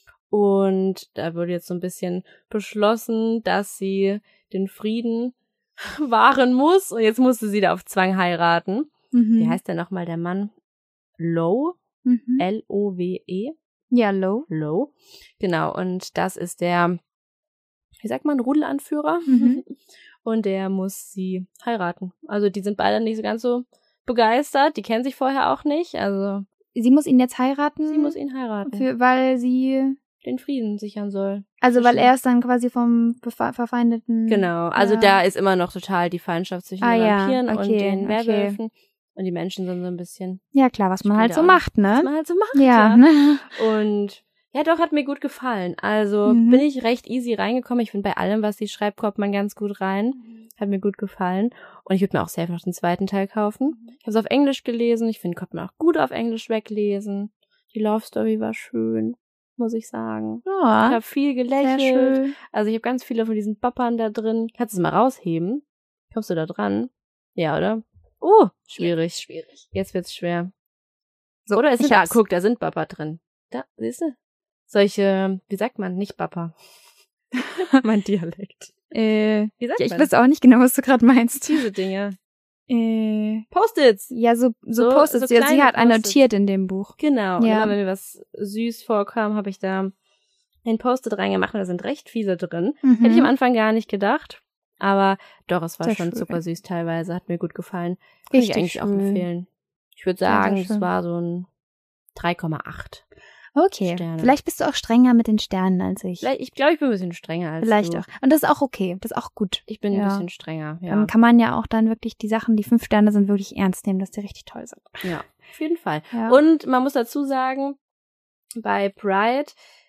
Und da wurde jetzt so ein bisschen beschlossen, dass sie den Frieden wahren muss. Und jetzt musste sie da auf Zwang heiraten. Mhm. Wie heißt der nochmal, der Mann? Lowe? Mhm. L-O-W-E? Ja, Low. Lowe. Genau, und das ist der, wie sagt man, Rudelanführer. Mhm. Und der muss sie heiraten. Also die sind beide nicht so ganz so begeistert. Die kennen sich vorher auch nicht. Also Sie muss ihn jetzt heiraten. sie muss ihn heiraten. Weil sie, Den Frieden sichern soll. also weil Zwischen- er ist dann quasi vom verfeindeten. Genau, also Ja. da ist immer noch total die Feindschaft zwischen den ja, Vampiren und okay, den okay. Werwölfen. Und die Menschen sind so ein bisschen, Ja, klar, was man Spielt halt so auch macht, was ne? man halt so macht. Ja, ne? Und ja, doch, hat mir gut gefallen. Also Mhm. bin ich recht easy reingekommen. Ich finde, bei allem, was sie schreibt, kommt man ganz gut rein. Hat mir gut gefallen. Und ich würde mir auch safe noch den zweiten Teil kaufen. Ich habe es auf Englisch gelesen. Ich finde, konnte man auch gut auf Englisch weglesen. Die Love Story war schön, muss ich sagen. Ich Ja, habe viel sehr gelächelt. schön. Also ich habe ganz viele von diesen Boppern da drin. Kannst du es mal rausheben? Kommst du da dran? Ja, oder? Schwierig. Schwierig. Jetzt wird's schwer. So, Oder ich hab's. guck, da sind Bappa drin. Da, siehst du? Solche, wie sagt man, nicht Bappa. Mein Dialekt. Wie sagt Ja, ich man? weiß auch nicht genau, was du gerade meinst. Diese Dinge. Äh, Post-its. ja, so So Post-its. Ja, sie kleine hat Post-its. annotiert in dem Buch. Genau. Und Ja. immer wenn mir was süß vorkam, habe ich da ein Post-it reingemacht und da sind recht viele drin. Hätte ich am Anfang gar nicht gedacht. Aber doch, es war Sehr schon schön. zuckersüß teilweise. Hat mir gut gefallen. Kann ich Richtig eigentlich auch schön. empfehlen. Ich würde Sehr, sagen, sehr es schön. war so ein 3,8. Okay, Sterne. vielleicht bist du auch strenger mit den Sternen als ich. Ich glaube, ich bin ein bisschen strenger als Vielleicht du. auch. Und das ist auch okay. Das ist auch gut. Ich bin ein Ja. bisschen strenger, ja. Dann kann man ja auch dann wirklich die Sachen, die 5 Sterne sind, wirklich ernst nehmen, dass die richtig toll sind. Ja, auf jeden Fall. Ja. Und man muss dazu sagen, bei Pride,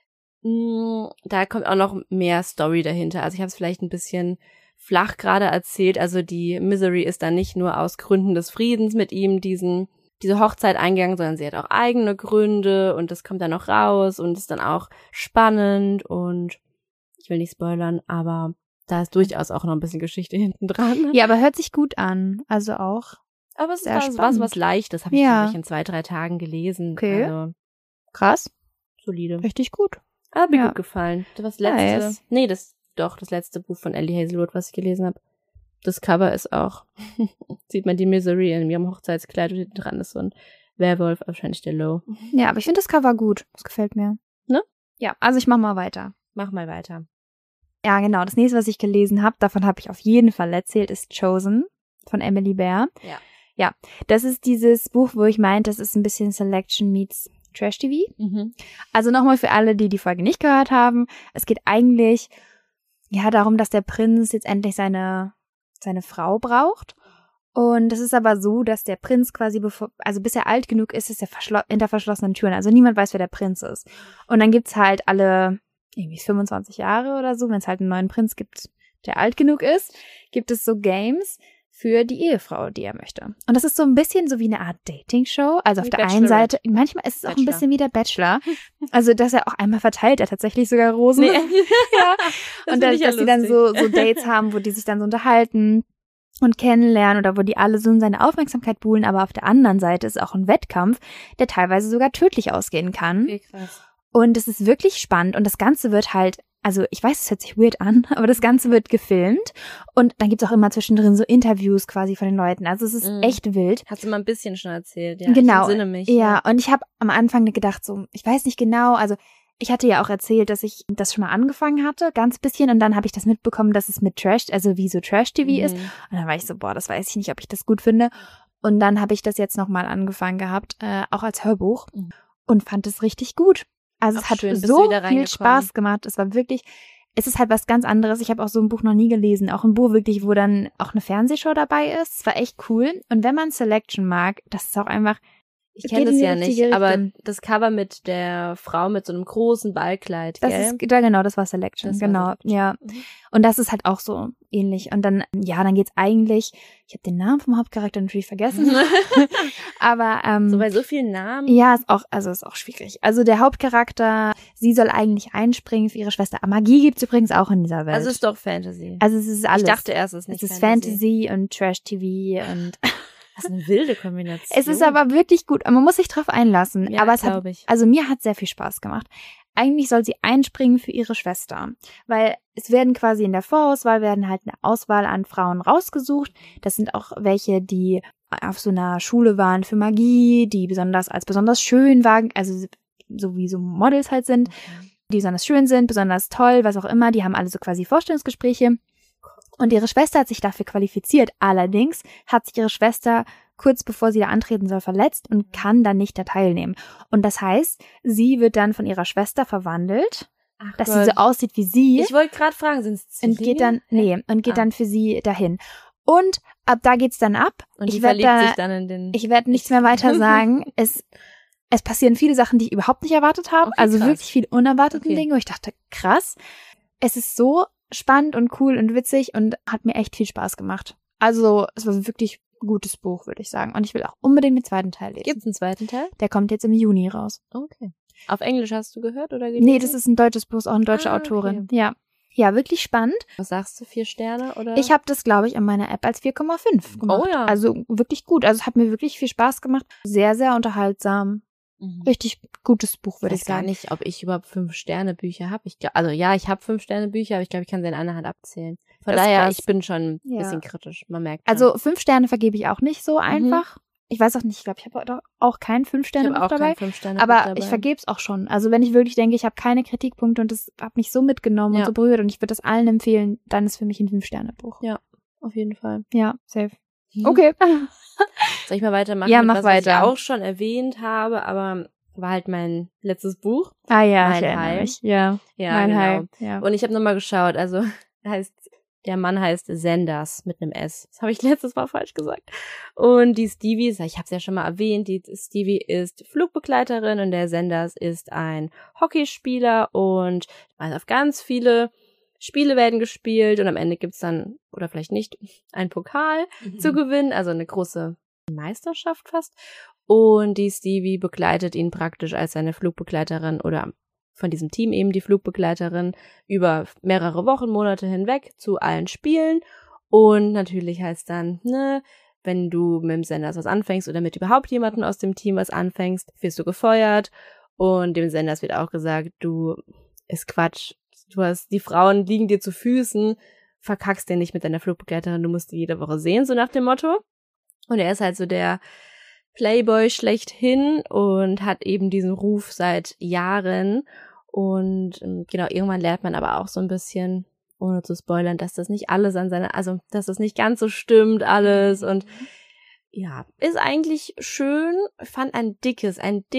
da kommt auch noch mehr Story dahinter. Also ich habe es vielleicht ein bisschen flach gerade erzählt. Also die Misery ist dann nicht nur aus Gründen des Friedens mit ihm diese Hochzeit eingegangen, sondern sie hat auch eigene Gründe und das kommt dann noch raus und ist dann auch spannend und ich will nicht spoilern, aber da ist durchaus auch noch ein bisschen Geschichte hinten dran. Ja, aber hört sich gut an. Also auch. Aber es Sehr ist was spannend. Leichtes, habe ich Ja. glaube ich in 2-3 Tagen gelesen. Okay. Also Krass. solide. Richtig gut. Hat mir Ja. gut gefallen. Das letzte. Nice. Nee, das letzte Buch von Ellie Hazelwood, was ich gelesen habe. Das Cover ist auch, sieht man die Misery in ihrem Hochzeitskleid und hinten dran ist so ein Werwolf, wahrscheinlich der Low. Ja, aber ich finde das Cover gut. Das gefällt mir. Ne? Ja, also ich mach mal weiter. Mach mal weiter. Ja, genau. Das nächste, was ich gelesen habe, davon habe ich auf jeden Fall erzählt, ist Chosen von Emily Bear. Ja. Ja, das ist dieses Buch, wo ich meinte, das ist ein bisschen Selection meets Trash-TV. Also nochmal für alle, die die Folge nicht gehört haben. Es geht eigentlich ja darum, dass der Prinz jetzt endlich seine Frau braucht. Und es ist aber so, dass der Prinz quasi, bis er alt genug ist er hinter verschlossenen Türen. Also niemand weiß, wer der Prinz ist. Und dann gibt's halt alle irgendwie 25 Jahre oder so, wenn es halt einen neuen Prinz gibt, der alt genug ist, gibt es so Games für die Ehefrau, die er möchte. Und das ist so ein bisschen so wie eine Art Dating-Show. Also auf Wie der einen Bachelorette. Seite, manchmal ist es auch ein Bachelor. bisschen wie der Bachelor. Also, dass er auch einmal verteilt er tatsächlich sogar Rosen. Nee. Ja. Das Und find ich ja dass die dann lustig. so Dates haben, wo die sich dann so unterhalten und kennenlernen oder wo die alle so in seine Aufmerksamkeit buhlen. Aber auf der anderen Seite ist auch ein Wettkampf, der teilweise sogar tödlich ausgehen kann. Okay, krass. Und es ist wirklich spannend und das Ganze wird halt, also ich weiß, es hört sich weird an, aber das Ganze wird gefilmt und dann gibt's auch immer zwischendrin so Interviews quasi von den Leuten. Also es ist echt wild. Hast du mal ein bisschen schon erzählt, ja. Genau. Ich entsinne mich. Ja, und ich habe am Anfang gedacht so, ich weiß nicht genau, also ich hatte ja auch erzählt, dass ich das schon mal angefangen hatte, ganz bisschen, und dann habe ich das mitbekommen, dass es mit Trash, also wie so Trash-TV ist. Und dann war ich so, boah, das weiß ich nicht, ob ich das gut finde. Und dann habe ich das jetzt nochmal angefangen gehabt, auch als Hörbuch und fand es richtig gut. Also es Ach, hat schön, bist du so wieder viel reingekommen. Spaß gemacht. Es war wirklich, es ist halt was ganz anderes. Ich habe auch so ein Buch noch nie gelesen. Auch ein Buch wirklich, wo dann auch eine Fernsehshow dabei ist. Es war echt cool. Und wenn man Selection mag, das ist auch einfach, Ich es kenne geht das in die ja nicht, richtige aber Richtung. das Cover mit der Frau mit so einem großen Ballkleid, Das gell? ist, ja, genau, das war Selection, Das war genau, Selection. ja. Und das ist halt auch so ähnlich. Und dann, ja, dann geht's eigentlich, ich habe den Namen vom Hauptcharakter natürlich vergessen, aber So bei so vielen Namen. ja, ist auch schwierig. Also der Hauptcharakter, sie soll eigentlich einspringen für ihre Schwester. Aber Magie gibt's übrigens auch in dieser Welt. Also ist doch Fantasy. Also es ist alles. Ich dachte erst, es ist es nicht ist Fantasy und Trash-TV und Das ist eine wilde Kombination. es ist aber wirklich gut. Man muss sich drauf einlassen. Ja, aber es hat, glaub ich. also mir hat sehr viel Spaß gemacht. Eigentlich soll sie einspringen für ihre Schwester, weil es werden quasi in der Vorauswahl werden halt eine Auswahl an Frauen rausgesucht. Das sind auch welche, die auf so einer Schule waren für Magie, die besonders schön waren, also so wie so Models halt sind, die besonders schön sind, besonders toll, was auch immer. Die haben alle so quasi Vorstellungsgespräche. Und ihre Schwester hat sich dafür qualifiziert. Allerdings hat sich ihre Schwester kurz bevor sie da antreten soll verletzt und kann dann nicht da teilnehmen. Und das heißt, sie wird dann von ihrer Schwester verwandelt, Ach dass Gott. sie so aussieht wie sie Ich wollte gerade fragen, sind es und geht dann, Ah. dann für sie dahin. Und ab da geht's dann ab. Und die ich werd verliebt sich dann in den... ich werde nichts mehr weiter sagen. Es passieren viele Sachen, die ich überhaupt nicht erwartet habe. Okay, Also krass. wirklich viele unerwartete Okay. Dinge, wo ich dachte, krass. Es ist so spannend und cool und witzig und hat mir echt viel Spaß gemacht. Also es war wirklich ein gutes Buch, würde ich sagen. Und ich will auch unbedingt den zweiten Teil lesen. Gibt's einen zweiten Teil? Der kommt jetzt im Juni raus. Okay. Auf Englisch hast du gehört oder gelesen? Nee, das ist ein deutsches Buch, ist auch eine deutsche Ah, Autorin. okay. Ja. Ja, wirklich spannend. Was sagst du, 4 Sterne? Oder? Ich habe das, glaube ich, an meiner App als 4,5 gemacht. Oh ja. Also wirklich gut. Also es hat mir wirklich viel Spaß gemacht. Sehr, sehr unterhaltsam. Richtig gutes Buch, würde ich weiß gar sagen. nicht, ob ich überhaupt 5-Sterne-Bücher habe. Ich habe 5-Sterne-Bücher, aber ich glaube, ich kann sie in einer Hand abzählen. Von Das ist daher, krass. ich bin schon ein Ja. bisschen kritisch. Man merkt schon. Also 5 Sterne vergebe ich auch nicht so einfach. Ich weiß auch nicht, ich glaube, ich habe auch kein ich 5-Sterne-Buch habe auch dabei. kein 5-Sterne-Buch Aber dabei. ich vergebe es auch schon. Also wenn ich wirklich denke, ich habe keine Kritikpunkte und das hat mich so mitgenommen und so berührt und ich würde das allen empfehlen, dann ist für mich ein 5-Sterne-Buch. Ja, auf jeden Fall. Ja, safe. Okay. Soll ich mal weitermachen? Ja, mit mach was weiter. ich auch schon erwähnt habe, aber war halt mein letztes Buch. Ah ja, Mein ich erinnere Hai. mich. Ja, Ja, mein genau. Hai. Ja. Und ich habe nochmal geschaut, also der Mann heißt Sanders mit einem S. Das habe ich letztes Mal falsch gesagt. Und die Stevie, ich habe es ja schon mal erwähnt, die Stevie ist Flugbegleiterin und der Sanders ist ein Hockeyspieler und also auf ganz viele Spiele werden gespielt und am Ende gibt's dann, oder vielleicht nicht, einen Pokal zu gewinnen, also eine große Meisterschaft fast. Und die Stevie begleitet ihn praktisch als seine Flugbegleiterin oder von diesem Team eben die Flugbegleiterin über mehrere Wochen, Monate hinweg zu allen Spielen. Und natürlich heißt dann, wenn du mit dem Sanders was anfängst oder mit überhaupt jemandem aus dem Team was anfängst, wirst du gefeuert. Und dem Sanders wird auch gesagt, du, ist Quatsch, die Frauen liegen dir zu Füßen, verkackst den nicht mit deiner Flugbegleiterin, du musst die jede Woche sehen, so nach dem Motto. Und er ist halt so der Playboy schlechthin und hat eben diesen Ruf seit Jahren. Und genau, irgendwann lernt man aber auch so ein bisschen, ohne zu spoilern, dass das nicht alles dass das nicht ganz so stimmt alles. Und ja, ist eigentlich schön. Ich fand ein dickes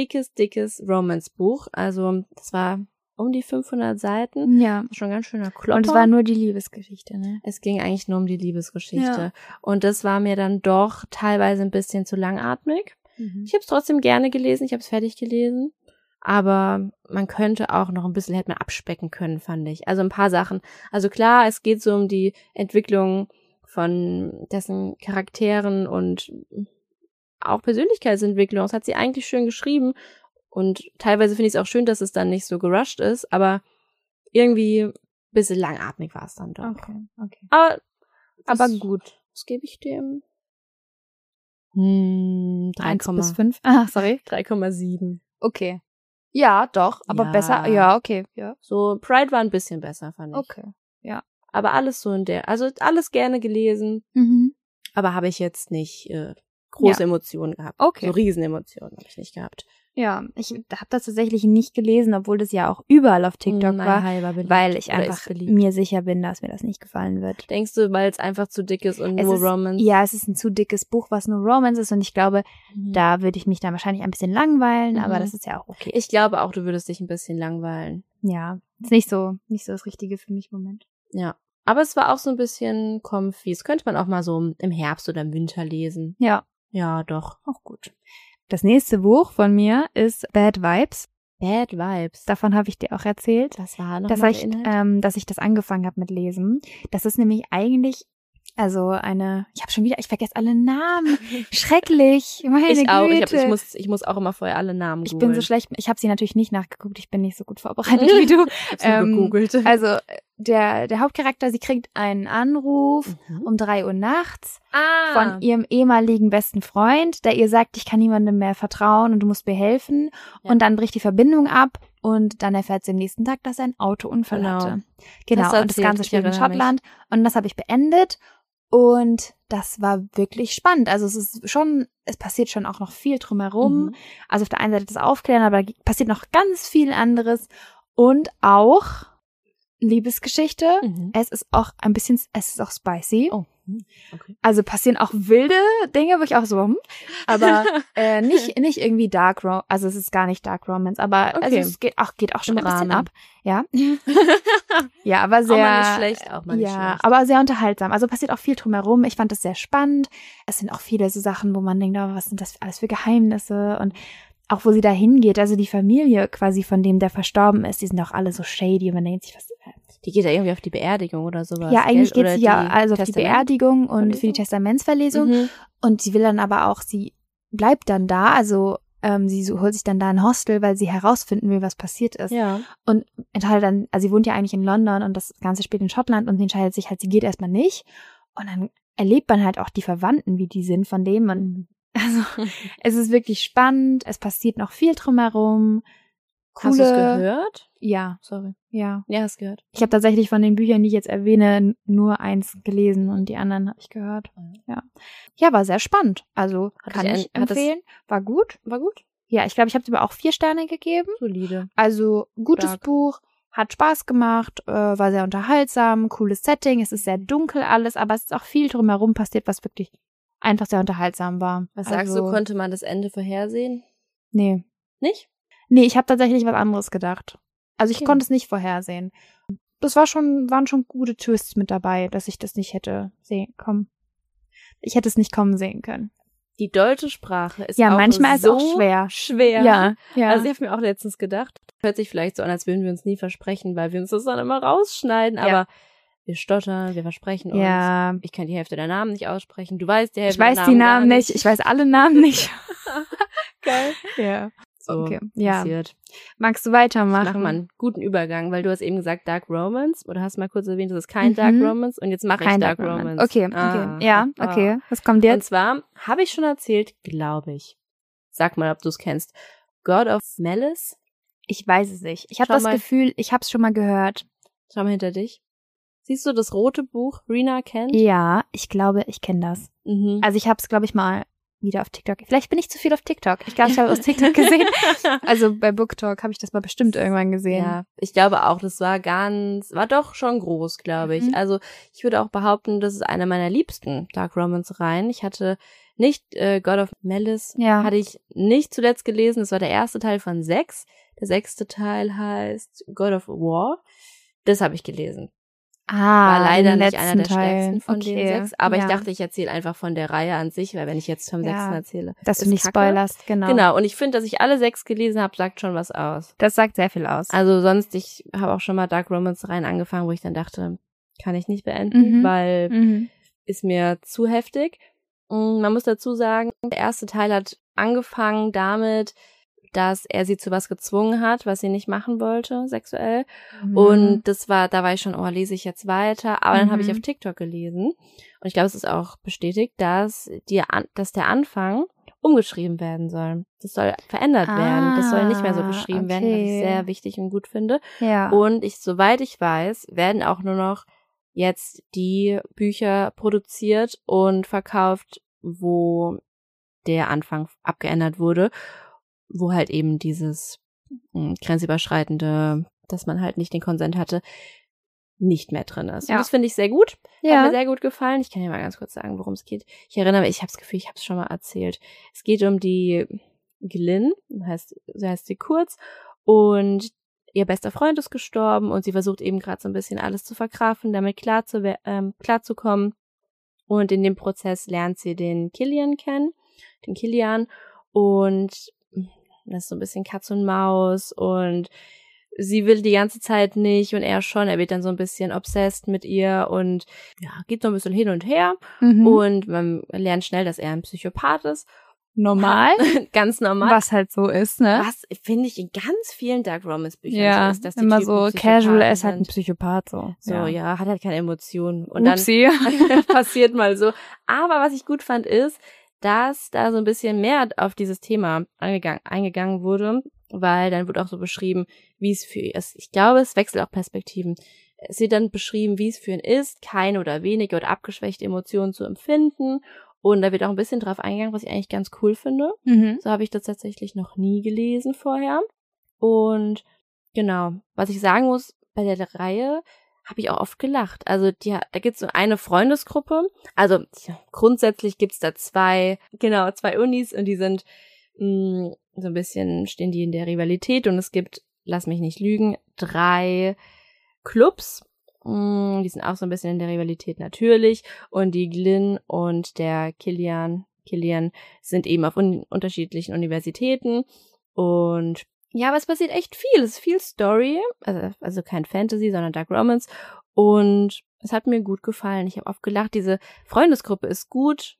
Romance-Buch. Also das war um die 500 Seiten. Ja. Schon ein ganz schöner Klopper. Und es war nur die Liebesgeschichte, ne? Es ging eigentlich nur um die Liebesgeschichte. Ja. Und das war mir dann doch teilweise ein bisschen zu langatmig. Ich habe es trotzdem gerne gelesen, ich habe es fertig gelesen. Aber man könnte auch noch ein bisschen, hätte man abspecken können, fand ich. Also ein paar Sachen. Also klar, es geht so um die Entwicklung von dessen Charakteren und auch Persönlichkeitsentwicklung. Das hat sie eigentlich schön geschrieben. Und teilweise finde ich es auch schön, dass es dann nicht so gerusht ist, aber irgendwie ein bisschen langatmig war es dann doch. Okay. Aber gut. Was gebe ich dem? 1 bis 5. Ah, sorry. 3,7. Okay. Ja, doch, aber Ja. besser. Ja, okay. Ja. So, Pride war ein bisschen besser, fand ich. Okay. Ja. Aber alles so also alles gerne gelesen, aber habe ich jetzt nicht große Emotionen gehabt. Okay. So Riesenemotionen habe ich nicht gehabt. Ja, ich habe das tatsächlich nicht gelesen, obwohl das ja auch überall auf TikTok Mein war, Hai war beliebt. weil ich Oder einfach ist beliebt. mir sicher bin, dass mir das nicht gefallen wird. Denkst du, weil es einfach zu dick ist und nur Romance? Ja, es ist ein zu dickes Buch, was nur Romance ist und ich glaube, da würde ich mich dann wahrscheinlich ein bisschen langweilen, aber das ist ja auch okay. Ich glaube auch, du würdest dich ein bisschen langweilen. Ja, ist nicht so das Richtige für mich im Moment. Ja. Aber es war auch so ein bisschen comfy. Das könnte man auch mal so im Herbst oder im Winter lesen. Ja. Ja, doch. Auch gut. Das nächste Buch von mir ist Bad Vibes. Bad Vibes. Davon habe ich dir auch erzählt. Das war noch dass mal ich, der Inhalt? dass ich das angefangen habe mit Lesen. Das ist nämlich eigentlich ich vergesse alle Namen. Schrecklich. Meine Ich auch. Güte. Ich muss auch immer vorher alle Namen googeln. Ich bin so schlecht. Ich habe sie natürlich nicht nachgeguckt. Ich bin nicht so gut vorbereitet wie du. Ich habe gegoogelt. Also der Hauptcharakter, sie kriegt einen Anruf um 3 Uhr nachts von ihrem ehemaligen besten Freund, der ihr sagt, ich kann niemandem mehr vertrauen und du musst mir helfen. Ja. Und dann bricht die Verbindung ab und dann erfährt sie am nächsten Tag, dass er einen Autounfall hatte. Genau. Und das Ganze spielt in Schottland. Und das habe ich beendet. Und das war wirklich spannend. Also es passiert schon auch noch viel drumherum. Also auf der einen Seite das Aufklären, aber da passiert noch ganz viel anderes. Und auch Liebesgeschichte. Es ist auch spicy. Oh. Okay. Also passieren auch wilde Dinge, wo ich auch so, aber nicht irgendwie Dark Romance, also es ist gar nicht Dark Romance, aber also es geht auch schon ein bisschen ab. Ja. Ja, aber sehr. Auch mal nicht schlecht, auch mal nicht schlecht. Aber sehr unterhaltsam. Also passiert auch viel drumherum. Ich fand das sehr spannend. Es sind auch viele so Sachen, wo man denkt, oh, was sind das alles für Geheimnisse und auch wo sie da hingeht, also die Familie quasi von dem, der verstorben ist, die sind auch alle so shady und man denkt sich, was. Die geht ja irgendwie auf die Beerdigung oder sowas. Ja, eigentlich geht sie ja also auf die Beerdigung und für die Testamentsverlesung. Und sie will dann aber auch, sie bleibt dann da, also sie holt sich dann da ein Hostel, weil sie herausfinden will, was passiert ist. Ja. Und entscheidet dann, also sie wohnt ja eigentlich in London und das Ganze spielt in Schottland und sie entscheidet sich halt, sie geht erstmal nicht. Und dann erlebt man halt auch die Verwandten, wie die sind von dem. Und also es ist wirklich spannend, es passiert noch viel drumherum. Hast du es gehört? Ja. Sorry. Ja. Ja, hast gehört. Ich habe tatsächlich von den Büchern, die ich jetzt erwähne, nur eins gelesen und die anderen habe ich gehört. Ja. Ja, war sehr spannend. Also kann ich empfehlen. War gut. War gut? Ja, ich glaube, ich habe aber auch 4 Sterne gegeben. Solide. Also gutes Stark. Buch, hat Spaß gemacht, war sehr unterhaltsam, cooles Setting, es ist sehr dunkel alles, aber es ist auch viel drumherum passiert, was wirklich einfach sehr unterhaltsam war. Was sagst du, konnte man das Ende vorhersehen? Nee. Nicht? Nee, ich habe tatsächlich was anderes gedacht. Also ich konnte es nicht vorhersehen. Das waren schon gute Twists mit dabei, dass ich das nicht hätte Ich hätte es nicht kommen sehen können. Die deutsche Sprache ist ja auch manchmal so ist es auch schwer. Ja. Ja. Also ich habe mir auch letztens gedacht, hört sich vielleicht so an, als würden wir uns nie versprechen, weil wir uns das dann immer rausschneiden, aber wir stottern, wir versprechen uns. Ja. Ich kann die Hälfte der Namen nicht aussprechen. Du weißt die Hälfte der Namen. Ich weiß die Namen nicht. Ich weiß alle Namen nicht. Geil. Ja. So okay. Ja. passiert. Magst du weitermachen? Mach mal einen guten Übergang, weil du hast eben gesagt Dark Romance oder hast mal kurz erwähnt, das ist kein Dark Romance und jetzt mache ich Dark Romance. Okay. Ja, okay. Was kommt jetzt? Und zwar habe ich schon erzählt, glaube ich. Sag mal, ob du es kennst. God of Malice? Ich weiß es nicht. Ich habe das Gefühl, ich habe es schon mal gehört. Schau mal hinter dich. Siehst du das rote Buch, Rina kennt? Ja, ich glaube, ich kenne das. Mhm. Also ich habe es, glaube ich, mal wieder auf TikTok. Vielleicht bin ich zu viel auf TikTok. Ich glaube, ich habe es aus TikTok gesehen. Also bei BookTok habe ich das mal bestimmt irgendwann gesehen. Ja, ich glaube auch, das war doch schon groß, glaube ich. Also ich würde auch behaupten, das ist eine meiner liebsten Dark Romance-Reihen. Ich hatte nicht God of Malice, hatte ich nicht zuletzt gelesen. Das war der erste Teil von 6. Der 6. Teil heißt God of War. Das habe ich gelesen. War leider nicht einer der stärksten von den 6, aber ich dachte, ich erzähle einfach von der Reihe an sich, weil wenn ich jetzt vom 6. erzähle, dass du nicht spoilerst, genau. Genau, und ich finde, dass ich alle 6 gelesen habe, sagt schon was aus. Das sagt sehr viel aus. Also sonst, ich habe auch schon mal Dark Romance rein angefangen, wo ich dann dachte, kann ich nicht beenden, weil ist mir zu heftig. Und man muss dazu sagen, der erste Teil hat angefangen damit, dass er sie zu was gezwungen hat, was sie nicht machen wollte, sexuell. Und da war ich schon, lese ich jetzt weiter. Aber dann habe ich auf TikTok gelesen. Und ich glaube, es ist auch bestätigt, dass der Anfang umgeschrieben werden soll. Das soll verändert werden. Das soll nicht mehr so geschrieben werden, was ich sehr wichtig und gut finde. Ja. Und soweit ich weiß, werden auch nur noch jetzt die Bücher produziert und verkauft, wo der Anfang abgeändert wurde, wo halt eben dieses grenzüberschreitende, dass man halt nicht den Konsent hatte, nicht mehr drin ist. Ja. Und das finde ich sehr gut. Ja. Hat mir sehr gut gefallen. Ich kann ja mal ganz kurz sagen, worum es geht. Ich erinnere mich, ich habe das Gefühl, ich habe es schon mal erzählt. Es geht um die Glyn, so heißt sie kurz, und ihr bester Freund ist gestorben und sie versucht eben gerade so ein bisschen alles zu verkraften, damit klarzukommen. Und in dem Prozess lernt sie den Kilian kennen, und das ist so ein bisschen Katz und Maus und sie will die ganze Zeit nicht und er schon. Er wird dann so ein bisschen obsessed mit ihr und geht so ein bisschen hin und her. Und man lernt schnell, dass er ein Psychopath ist. Normal? Ganz normal. Was halt so ist, ne? Was, finde ich, in ganz vielen Dark Romance Büchern so ist, dass die immer Typen so casual, er ist halt ein Psychopath, so. So, hat halt keine Emotionen. Und Upsi. Dann passiert mal so. Aber was ich gut fand, ist, dass da so ein bisschen mehr auf dieses Thema eingegangen wurde, weil dann wird auch so beschrieben, wie es für ihn ist. Ich glaube, es wechselt auch Perspektiven. Es wird dann beschrieben, wie es für ihn ist, keine oder wenige oder abgeschwächte Emotionen zu empfinden. Und da wird auch ein bisschen drauf eingegangen, was ich eigentlich ganz cool finde. So habe ich das tatsächlich noch nie gelesen vorher. Und genau, was ich sagen muss, bei der Reihe habe ich auch oft gelacht. Also da gibt's so eine Freundesgruppe. Also grundsätzlich gibt's da zwei Unis und die sind so ein bisschen, stehen die in der Rivalität und es gibt, lass mich nicht lügen, 3 Clubs. Die sind auch so ein bisschen in der Rivalität natürlich. Und die Glyn und der Kilian sind eben auf unterschiedlichen Universitäten. Und ja, aber es passiert echt viel. Es ist viel Story. Also kein Fantasy, sondern Dark Romance. Und es hat mir gut gefallen. Ich habe oft gelacht. Diese Freundesgruppe ist gut.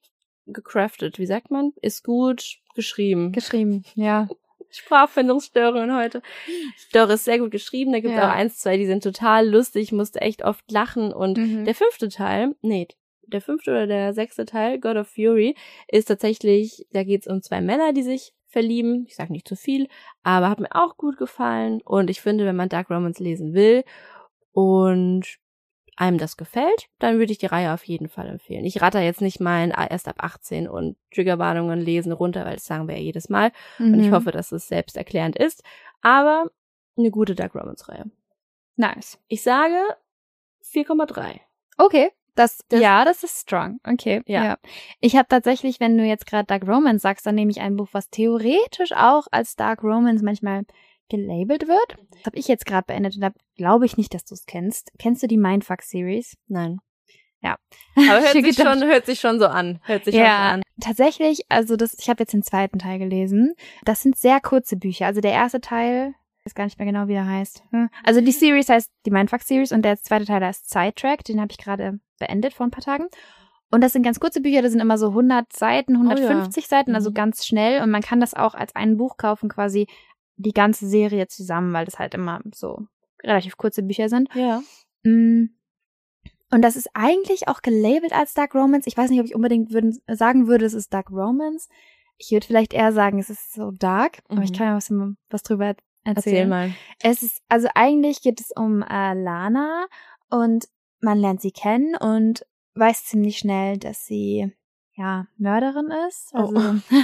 gecraftet. Wie sagt man? Ist gut geschrieben. Ja. Sprachfindungsstörungen heute. Doch, ist sehr gut geschrieben. Da gibt es auch 1, 2, die sind total lustig. Ich musste echt oft lachen. Und der 5. Teil, der 5. oder der 6. Teil, God of Fury, ist tatsächlich, da geht es um 2 Männer, die sich verlieben. Ich sag nicht zu viel, aber hat mir auch gut gefallen. Und ich finde, wenn man Dark Romance lesen will und einem das gefällt, dann würde ich die Reihe auf jeden Fall empfehlen. Ich rate jetzt nicht mal erst ab 18 und Triggerwarnungen lesen runter, weil das sagen wir ja jedes Mal. Und ich hoffe, dass es selbsterklärend ist. Aber eine gute Dark Romance-Reihe. Nice. Ich sage 4,3. Okay. Das ist strong. Okay. Ja. Ich habe tatsächlich, wenn du jetzt gerade Dark Romance sagst, dann nehme ich ein Buch, was theoretisch auch als Dark Romance manchmal gelabelt wird. Das habe ich jetzt gerade beendet und da glaube ich nicht, dass du es kennst. Kennst du die Mindfuck-Series? Nein. Ja. Aber hört sich schon so an. Tatsächlich, also ich habe jetzt den 2. Teil gelesen. Das sind sehr kurze Bücher. Also der 1. Teil, ich weiß gar nicht mehr genau, wie der heißt. Also die Series heißt die Mindfuck-Series und der 2. Teil heißt Sidetrack. Den habe ich gerade beendet vor ein paar Tagen. Und das sind ganz kurze Bücher, das sind immer so 100 Seiten, 150 Seiten, also ganz schnell. Und man kann das auch als ein Buch kaufen, quasi die ganze Serie zusammen, weil das halt immer so relativ kurze Bücher sind. Ja. Und das ist eigentlich auch gelabelt als Dark Romance. Ich weiß nicht, ob ich unbedingt sagen würde, es ist Dark Romance. Ich würde vielleicht eher sagen, es ist so dark. Aber ich kann ja was drüber erzählen. Erzähl mal. Also eigentlich geht es um Lana und man lernt sie kennen und weiß ziemlich schnell, dass sie Mörderin ist. Also,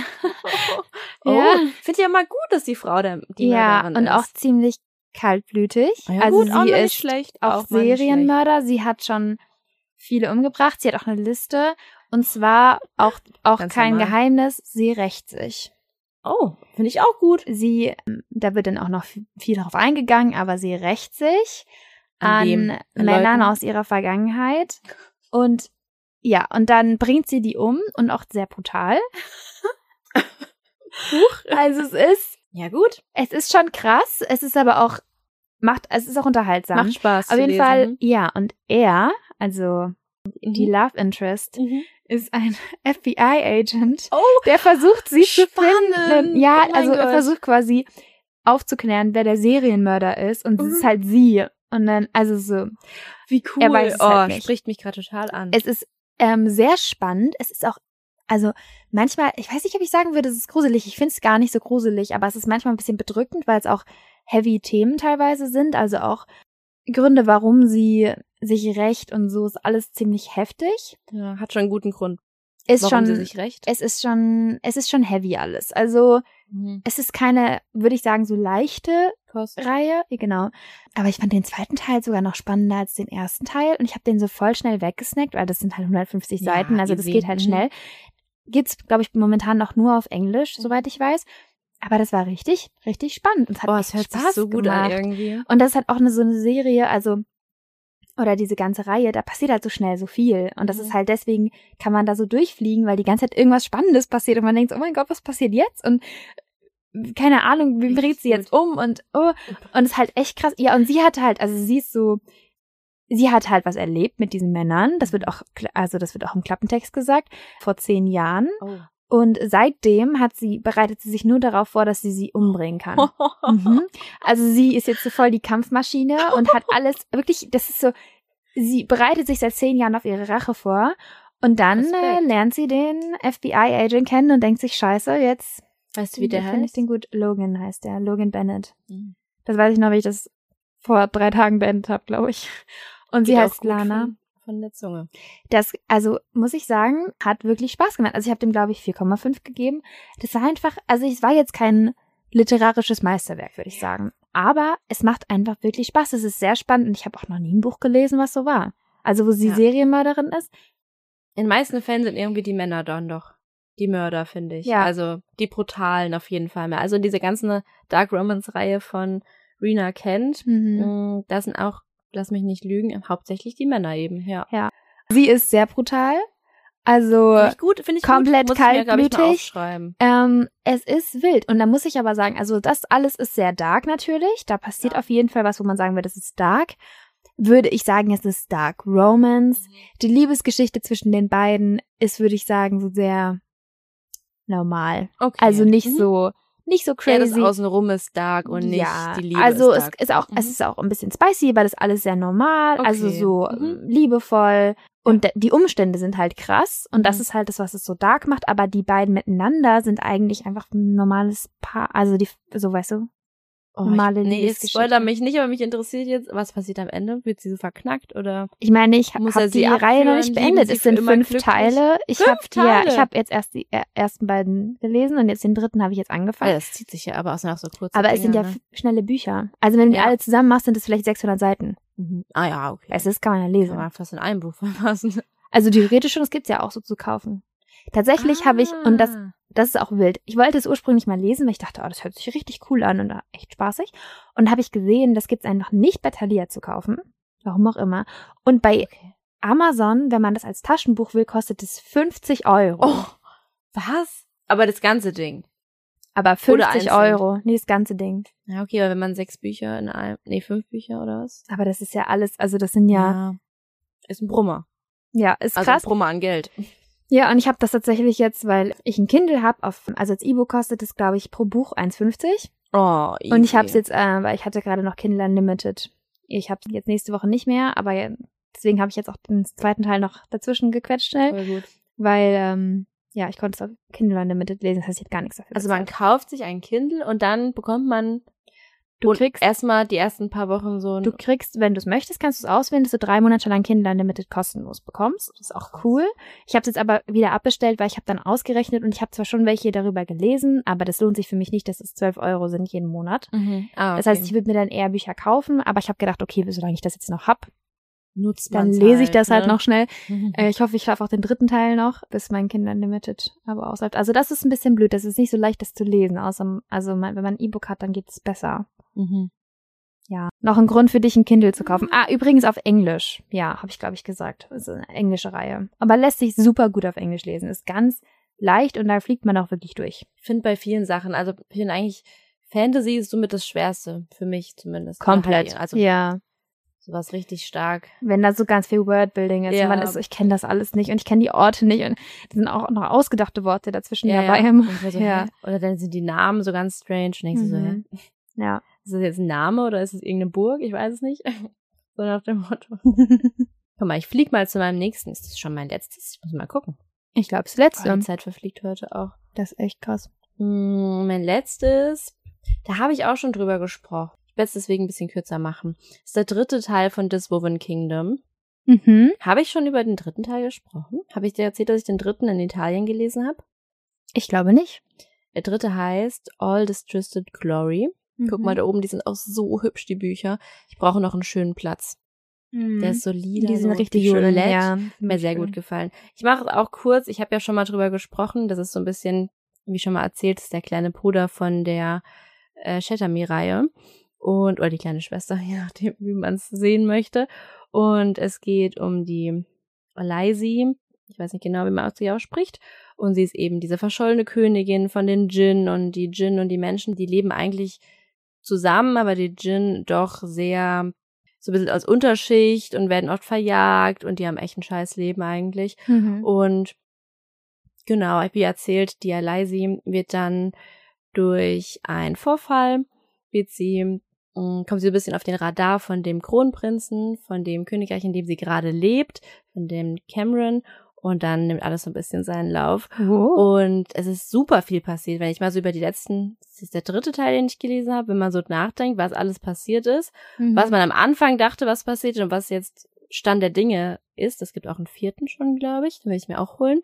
Finde ich ja mal gut, dass die Frau die Mörderin ist. Und auch ziemlich kaltblütig. Ja, also gut, sie auch ist nicht schlecht. auch Serienmörder. Sie hat schon viele umgebracht. Sie hat auch eine Liste. Und zwar auch kein Geheimnis, sie rächt sich. Oh, finde ich auch gut. Da wird dann auch noch viel darauf eingegangen, aber sie rächt sich an Männern aus ihrer Vergangenheit. Und dann bringt sie die um und auch sehr brutal. Also es ist es ist schon krass, es ist aber auch es ist auch unterhaltsam. Macht Spaß auf jeden lesen. Fall, und er, also die Love Interest, ist ein FBI-Agent, der versucht, sie zu finden. Ja, also er versucht quasi aufzuklären, wer der Serienmörder ist und es ist halt sie. Und dann, also so. Wie cool. Er weiß es halt nicht. Spricht mich gerade total an. Es ist sehr spannend. Es ist auch, also manchmal, ich weiß nicht, ob ich sagen würde, es ist gruselig. Ich finde es gar nicht so gruselig, aber es ist manchmal ein bisschen bedrückend, weil es auch heavy Themen teilweise sind. Also auch Gründe, warum sie sich rächt und so, ist alles ziemlich heftig. Ja, hat schon einen guten Grund. Warum sie sich rächt? Es ist schon heavy alles. Also es ist keine, würde ich sagen, so leichte Reihe. Genau. Aber ich fand den 2. Teil sogar noch spannender als den 1. Teil und ich habe den so voll schnell weggesnackt, weil das sind halt 150 Seiten, also das geht halt schnell. Gibt's, glaube ich, momentan noch nur auf Englisch, soweit ich weiß. Aber das war richtig, richtig spannend. Und es hat es hört Spaß sich so gut gemacht. an irgendwie. Und das ist halt auch so eine Serie, also oder diese ganze Reihe, da passiert halt so schnell so viel. Und das ist halt deswegen, kann man da so durchfliegen, weil die ganze Zeit irgendwas Spannendes passiert und man denkt, oh mein Gott, was passiert jetzt? Und keine Ahnung, wie dreht sie jetzt um? Und es ist halt echt krass. Ja, und sie hat halt, also sie hat halt was erlebt mit diesen Männern. Das wird auch im Klappentext gesagt, vor 10 Jahren. Oh. Und seitdem bereitet sie sich nur darauf vor, dass sie umbringen kann. Also sie ist jetzt so voll die Kampfmaschine und hat alles, wirklich, das ist so, sie bereitet sich seit 10 Jahren auf ihre Rache vor und dann lernt sie den FBI-Agent kennen und denkt sich, scheiße, jetzt, weißt du, wie der heißt? Finde ich den gut. Logan heißt der, Logan Bennett. Das weiß ich noch, wie ich das vor 3 Tagen beendet habe, glaube ich. Und sie heißt Lana. Von der Zunge. Das, also muss ich sagen, hat wirklich Spaß gemacht. Also ich habe dem, glaube ich, 4,5 gegeben. Das war einfach, also es war jetzt kein literarisches Meisterwerk, würde ich sagen. Aber es macht einfach wirklich Spaß. Es ist sehr spannend und ich habe auch noch nie ein Buch gelesen, was so war. Also wo sie Serienmörderin ist. In den meisten Fällen sind irgendwie die Männer dann doch die Mörder, finde ich. Ja. Also die Brutalen auf jeden Fall mehr. Also diese ganze Dark Romance-Reihe von Rena Kent, da sind auch, lass mich nicht lügen, hauptsächlich die Männer eben, ja. Sie ist sehr brutal. Also finde ich komplett gut. kaltblütig. Es ist wild. Und da muss ich aber sagen, also das alles ist sehr dark natürlich. Da passiert auf jeden Fall was, wo man sagen würde, das ist dark. würde ich sagen, es ist Dark Romance. Die Liebesgeschichte zwischen den beiden ist, würde ich sagen, so sehr normal. Okay. Also nicht so crazy. Ja, das Außenrum ist dark und nicht die Liebe also ist dark. es ist auch ein bisschen spicy, weil das alles sehr normal, also so liebevoll. Und die Umstände sind halt krass und das ist halt das, was es so dark macht, aber die beiden miteinander sind eigentlich einfach ein normales Paar, also so, weißt du, normale Liebesgeschichte. Ich spoilere mich nicht, aber mich interessiert jetzt, was passiert am Ende? Wird sie so verknackt oder? Ich meine, ich habe die Reihe noch nicht beendet. Es sind 5 Teile. Ich habe jetzt erst die ersten beiden gelesen und jetzt den dritten habe ich jetzt angefangen. Das zieht sich ja aber auch noch so kurz. Aber es sind ja schnelle Bücher. Also wenn du die alle zusammen machst, sind es vielleicht 600 Seiten. Ah ja, okay. Das kann man ja lesen. Kann man fast in einem Buch verfassen. Also theoretisch schon, das gibt's ja auch so zu kaufen. Tatsächlich habe ich, und das ist auch wild, ich wollte es ursprünglich mal lesen, weil ich dachte, das hört sich richtig cool an und echt spaßig. Und habe ich gesehen, das gibt's einfach nicht bei Thalia zu kaufen. Warum auch immer. Und bei Amazon, wenn man das als Taschenbuch will, kostet es 50 €. Oh, was? Aber das ganze Ding? Aber 50 €. Nee, das ganze Ding. Ja, okay, aber wenn man 5 Bücher oder was? Aber das ist ja alles, also das sind ja ist ein Brummer. Ja, ist krass. Also ein Brummer an Geld. Ja, und ich habe das tatsächlich jetzt, weil ich ein Kindle habe, also als E-Book kostet es, glaube ich, pro Buch 1,50. Oh, easy. Und ich habe es jetzt, weil ich hatte gerade noch Kindle Unlimited. Ich habe jetzt nächste Woche nicht mehr, aber deswegen habe ich jetzt auch den zweiten Teil noch dazwischen gequetscht schnell. Voll gut. Weil, ich konnte es auf Kindle Unlimited lesen, das heißt, ich hätte gar nichts dafür. Also man kauft sich ein Kindle und dann bekommt man Du kriegst erstmal die ersten paar Wochen so ein... Du kriegst, wenn du es möchtest, kannst du es auswählen, dass du 3 Monate lang Kindle Unlimited kostenlos bekommst. Das ist auch cool. Ich habe es jetzt aber wieder abbestellt, weil ich habe dann ausgerechnet und ich habe zwar schon welche darüber gelesen, aber das lohnt sich für mich nicht, dass es 12 € sind jeden Monat. Okay. Das heißt, ich würde mir dann eher Bücher kaufen, aber ich habe gedacht, okay, solange ich das jetzt noch hab, nutzt dann lese ich das halt noch schnell. Ich hoffe, ich schaffe auch den 3. Teil noch, bis mein Kindle Unlimited aber ausläuft. Also das ist ein bisschen blöd, das ist nicht so leicht, das zu lesen. Wenn man ein E-Book hat, dann geht es besser. Ja, noch ein Grund für dich, ein Kindle zu kaufen. Übrigens auf Englisch. Ja, habe ich, glaube ich, gesagt. Das ist eine englische Reihe. Aber lässt sich super gut auf Englisch lesen. Ist ganz leicht und da fliegt man auch wirklich durch. Ich finde bei vielen Sachen, also ich finde eigentlich, Fantasy ist somit das Schwerste, für mich zumindest. Komplett, also ja. Sowas richtig stark. Wenn da so ganz viel Wordbuilding ist. Ja. Und man ist so, ich kenne das alles nicht und ich kenne die Orte nicht und da sind auch noch ausgedachte Worte dazwischen dabei. Ja. Oder dann sind die Namen so ganz strange und denkst du so, hä? Ja. Ist das jetzt ein Name oder ist es irgendeine Burg? Ich weiß es nicht. So nach dem Motto. Guck mal, ich flieg mal zu meinem nächsten. Ist das schon mein letztes? Ich muss mal gucken. Ich glaube, das letzte. Die Zeit verfliegt heute auch. Das ist echt krass. Mein letztes, da habe ich auch schon drüber gesprochen. Ich werde es deswegen ein bisschen kürzer machen. Das ist der 3. Teil von This Woven Kingdom. Habe ich schon über den 3. Teil gesprochen? Habe ich dir erzählt, dass ich den 3. in Italien gelesen habe? Ich glaube nicht. Der 3. heißt All Distrusted Glory. Guck mal da oben, die sind auch so hübsch, die Bücher. Ich brauche noch einen schönen Platz. Der ist so lila, die sind so richtig violett. schön. Ja, mir sehr gut gefallen. Ich mache es auch kurz. Ich habe ja schon mal drüber gesprochen. Das ist so ein bisschen, wie schon mal erzählt, ist der kleine Bruder von der Shetami-Reihe. Oder die kleine Schwester, je nachdem, wie man es sehen möchte. Und es geht um die Olaisi. Ich weiß nicht genau, wie man sie ausspricht. Und sie ist eben diese verschollene Königin von den Djinn. Und die Djinn und die Menschen, die leben eigentlich zusammen, aber die Djinn doch sehr so ein bisschen aus Unterschicht und werden oft verjagt und die haben echt ein scheiß Leben eigentlich. Und genau, wie erzählt, die Alaisi wird dann durch einen Vorfall, kommt sie ein bisschen auf den Radar von dem Kronprinzen, von dem Königreich, in dem sie gerade lebt, von dem Cameron. Und dann nimmt alles so ein bisschen seinen Lauf. Und es ist super viel passiert. Wenn ich mal so über das ist der 3. Teil, den ich gelesen habe, wenn man so nachdenkt, was alles passiert ist, was man am Anfang dachte, was passiert ist und was jetzt Stand der Dinge ist. Es gibt auch einen 4. schon, glaube ich. Den will ich mir auch holen.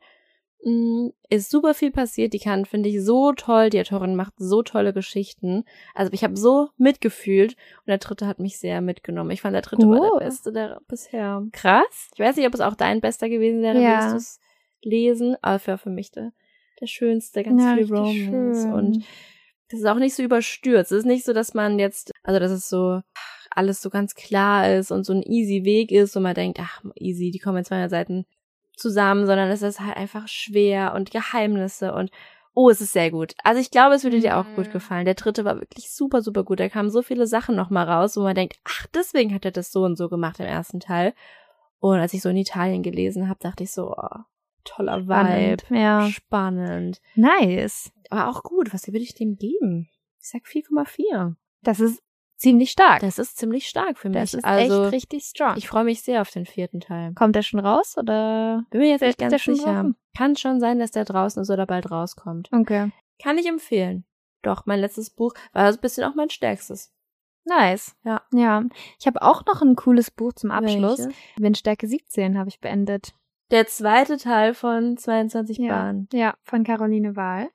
Ist super viel passiert. Die finde ich, so toll. Die Autorin macht so tolle Geschichten. Also ich habe so mitgefühlt und der 3. hat mich sehr mitgenommen. Ich fand, der 3. war der beste der bisher. Krass. Ich weiß nicht, ob es auch dein bester gewesen wäre, würdest du es lesen, aber für mich der schönste, ganz viel Romance. Schön. Und das ist auch nicht so überstürzt. Es ist nicht so, dass man jetzt, also dass es so alles so ganz klar ist und so ein easy Weg ist und man denkt, ach, easy, die kommen in 200 Seiten zusammen, sondern es ist halt einfach schwer und Geheimnisse und Oh, es ist sehr gut. Also ich glaube, es würde dir auch gut gefallen. Der 3. war wirklich super, super gut. Da kamen so viele Sachen nochmal raus, wo man denkt, ach, deswegen hat er das so und so gemacht im ersten Teil. Und als ich so in Italien gelesen habe, dachte ich so, oh, toller Vibe. Spannend. Nice. Aber auch gut. Was würde ich dem geben? Ich sag 4,4. Das ist ziemlich stark. Das ist ziemlich stark für mich. Das ist also echt richtig strong. Ich freue mich sehr auf den 4. Teil. Kommt der schon raus, oder? Bin mir jetzt nicht Ist ganz der schon sicher. draußen? Kann schon sein, dass der draußen ist oder bald rauskommt. Okay. Kann ich empfehlen. Doch, mein letztes Buch war ein bisschen auch mein stärkstes. Nice. Ja. Ja. Ich habe auch noch ein cooles Buch zum Abschluss. Welches? Windstärke 17 habe ich beendet. Der 2. Teil von 22 Bahnen. Ja, von Caroline Wahl.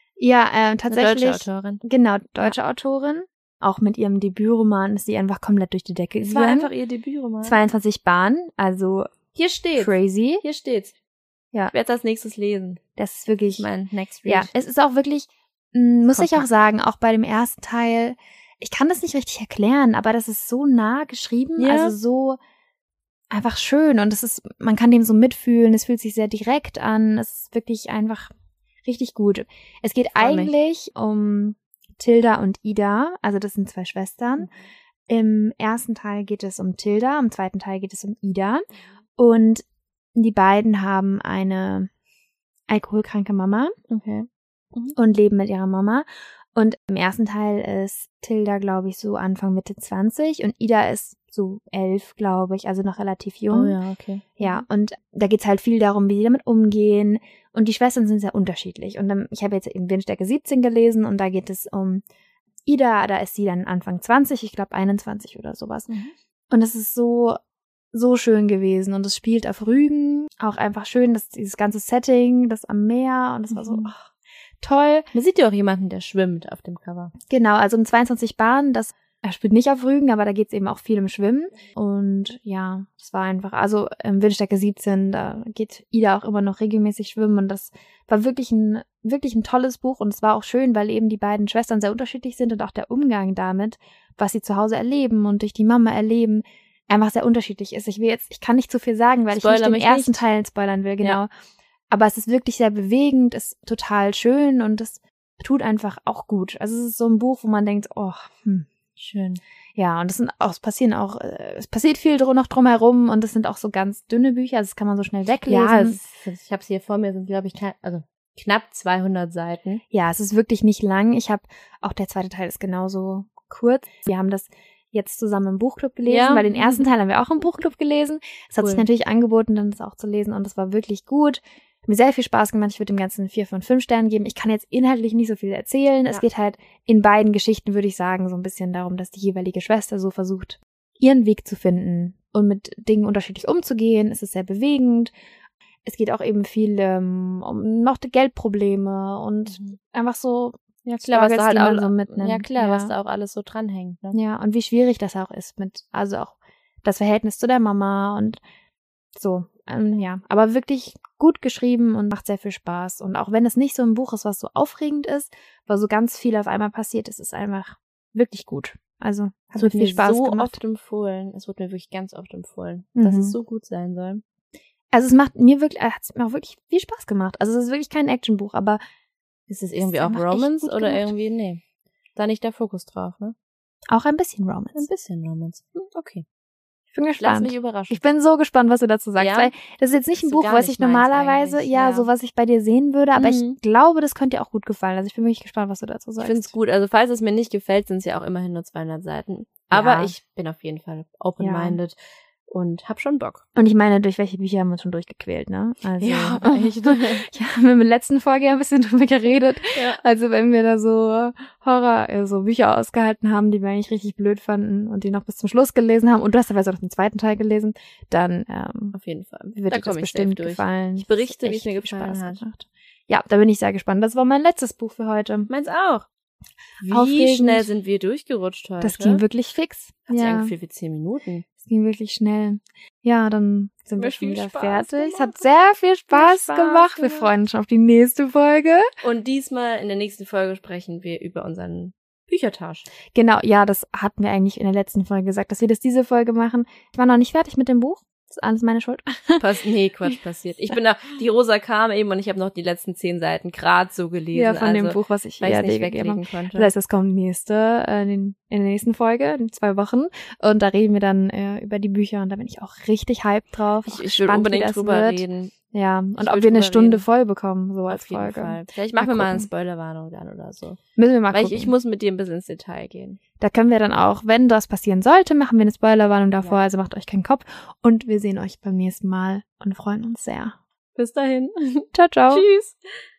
Ja, tatsächlich. Eine deutsche Autorin. Genau, deutsche Autorin. Auch mit ihrem Debütroman ist sie einfach komplett durch die Decke Es war gegangen. einfach ihr Debütroman. 22 Bahnen, also Hier steht's. crazy. Hier steht's. Ja. Ich werde es als nächstes lesen. Das ist wirklich, Mein Next Read. ja, es ist auch wirklich, muss ich auch Kompakt. sagen, auch bei dem ersten Teil, ich kann das nicht richtig erklären, aber das ist so nah geschrieben, Ja. also so einfach schön und es ist, man kann dem so mitfühlen, es fühlt sich sehr direkt an, es ist wirklich einfach richtig gut. Es geht Freu mich. eigentlich um Tilda und Ida, also das sind 2 Schwestern. Im ersten Teil geht es um Tilda, im zweiten Teil geht es um Ida und die beiden haben eine alkoholkranke Mama Okay. und leben mit ihrer Mama. Und im ersten Teil ist Tilda, glaube ich, so Anfang Mitte 20 und Ida ist so 11, glaube ich, also noch relativ jung. Oh ja, okay. Ja, und da geht's halt viel darum, wie die damit umgehen. Und die Schwestern sind sehr unterschiedlich. Und dann, ich habe jetzt in Windstärke 17 gelesen und da geht es um Ida, da ist sie dann Anfang 20, ich glaube 21 oder sowas. Und es ist so schön gewesen und es spielt auf Rügen, auch einfach schön, dieses ganze Setting, das am Meer und es war so toll. Man sieht ja auch jemanden, der schwimmt auf dem Cover. Genau, also in 22 Bahnen, er spielt nicht auf Rügen, aber da geht's eben auch viel um Schwimmen. Und ja, das war einfach, also im Windstärke 17, da geht Ida auch immer noch regelmäßig schwimmen und das war wirklich ein tolles Buch und es war auch schön, weil eben die beiden Schwestern sehr unterschiedlich sind und auch der Umgang damit, was sie zu Hause erleben und durch die Mama erleben, einfach sehr unterschiedlich ist. Ich kann nicht zu viel sagen, weil Spoiler ich nicht mich den ersten nicht. Teil spoilern will, genau. Ja. Aber es ist wirklich sehr bewegend, ist total schön und es tut einfach auch gut. Also es ist so ein Buch, wo man denkt, oh, Schön. ja, und es passiert viel noch drumherum und es sind auch so ganz dünne Bücher, also das kann man so schnell weglesen. Ja, ich habe es hier vor mir, sind glaube ich knapp 200 Seiten. Ja, es ist wirklich nicht lang. Auch der zweite Teil ist genauso kurz. Wir haben das jetzt zusammen im Buchclub gelesen, Ja. weil den ersten Teil haben wir auch im Buchclub gelesen. Es hat Cool. sich natürlich angeboten, dann das auch zu lesen und es war wirklich gut. Hat mir sehr viel Spaß gemacht. Ich würde dem Ganzen 4 von 5 Sternen geben. Ich kann jetzt inhaltlich nicht so viel erzählen. Es Ja. geht halt in beiden Geschichten, würde ich sagen, so ein bisschen darum, dass die jeweilige Schwester so versucht, ihren Weg zu finden und mit Dingen unterschiedlich umzugehen. Es ist sehr bewegend. Es geht auch eben viel um noch die Geldprobleme und einfach so Ja, klar, was da Struggles, halt die man auch so mitnimmt. Ja, klar, Ja. was da auch alles so dranhängt, ne? Ja, und wie schwierig das auch ist also auch das Verhältnis zu der Mama und so, ja. Aber wirklich gut geschrieben und macht sehr viel Spaß. Und auch wenn es nicht so ein Buch ist, was so aufregend ist, weil so ganz viel auf einmal passiert, ist es einfach wirklich gut. Also, hat mir viel Spaß so gemacht. oft empfohlen. Es wurde mir wirklich ganz oft empfohlen, Mhm. dass es so gut sein soll. Also es hat mir auch wirklich viel Spaß gemacht. Also es ist wirklich kein Actionbuch, aber Ist es irgendwie ist auch einfach echt Romance gut oder gemacht. irgendwie, nee. Da nicht der Fokus drauf, ne? auch ein bisschen Ein Romance. bisschen Romance. Okay. Ich bin Lass gespannt. mich überraschen. Ich bin so gespannt, was du dazu sagst, Ja? weil das ist jetzt nicht Ist ein so Buch, gar was nicht ich meins normalerweise, eigentlich, ja, ja. so was ich bei dir sehen würde, aber Mhm. ich glaube, das könnte dir auch gut gefallen. Also ich bin wirklich gespannt, was du dazu Ich sagst. finde es gut. Also falls es mir nicht gefällt, sind es ja auch immerhin nur 200 Seiten. Aber Ja. ich bin auf jeden Fall open-minded und hab schon Bock. Und ich meine, durch welche Bücher haben wir uns schon durchgequält, ne? Also, Ja, echt. Ja, wir haben in der letzten Folge ja ein bisschen drüber geredet. Ja. Also wenn wir da so so Bücher ausgehalten haben, die wir eigentlich richtig blöd fanden und die noch bis zum Schluss gelesen haben und du hast teilweise auch den zweiten Teil gelesen, dann Auf jeden Fall. wird Da dir das komm ich bestimmt safe durch. gefallen. Ich berichte, Das wie hat es mir echt gefallen Spaß hat. gemacht. Ja, da bin ich sehr gespannt. Das war mein letztes Buch für heute. Meins auch. Wie Aufregend. schnell sind wir durchgerutscht heute? Das ging wirklich fix. Hat sich Ja, angefühlt wie 10 Minuten. es ging wirklich schnell. Ja, dann sind wir Hat schon viel wieder Spaß fertig. Es gemacht. hat sehr viel Spaß Spaß gemacht. Wir gemacht. freuen uns schon auf die nächste Folge. Und diesmal in der nächsten Folge sprechen wir über unseren Büchertausch. Genau, ja, das hatten wir eigentlich in der letzten Folge gesagt, dass wir das diese Folge machen. Ich war noch nicht fertig mit dem Buch. Ist alles meine Schuld? Nee, Quatsch, passiert. Ich bin da, die Rosa kam eben und ich habe noch die letzten 10 Seiten gerade so gelesen. Ja, von dem Buch, was ich weil ja ich nicht gegeben weglegen habe. konnte. Das heißt, das kommt in der nächsten Folge, in 2 Wochen. Und da reden wir dann über die Bücher und da bin ich auch richtig hyped drauf. Ich will unbedingt drüber reden. Ja, und ob wir eine Stunde voll bekommen, so als Auf jeden Folge. Fall. Vielleicht machen wir mal eine Spoilerwarnung dann oder so. Müssen wir mal Weil gucken. ich muss mit dir ein bisschen ins Detail gehen. Da können wir dann auch, wenn das passieren sollte, machen wir eine Spoilerwarnung davor, Ja. also macht euch keinen Kopf. Und wir sehen euch beim nächsten Mal und freuen uns sehr. Bis dahin. Ciao, ciao. Tschüss.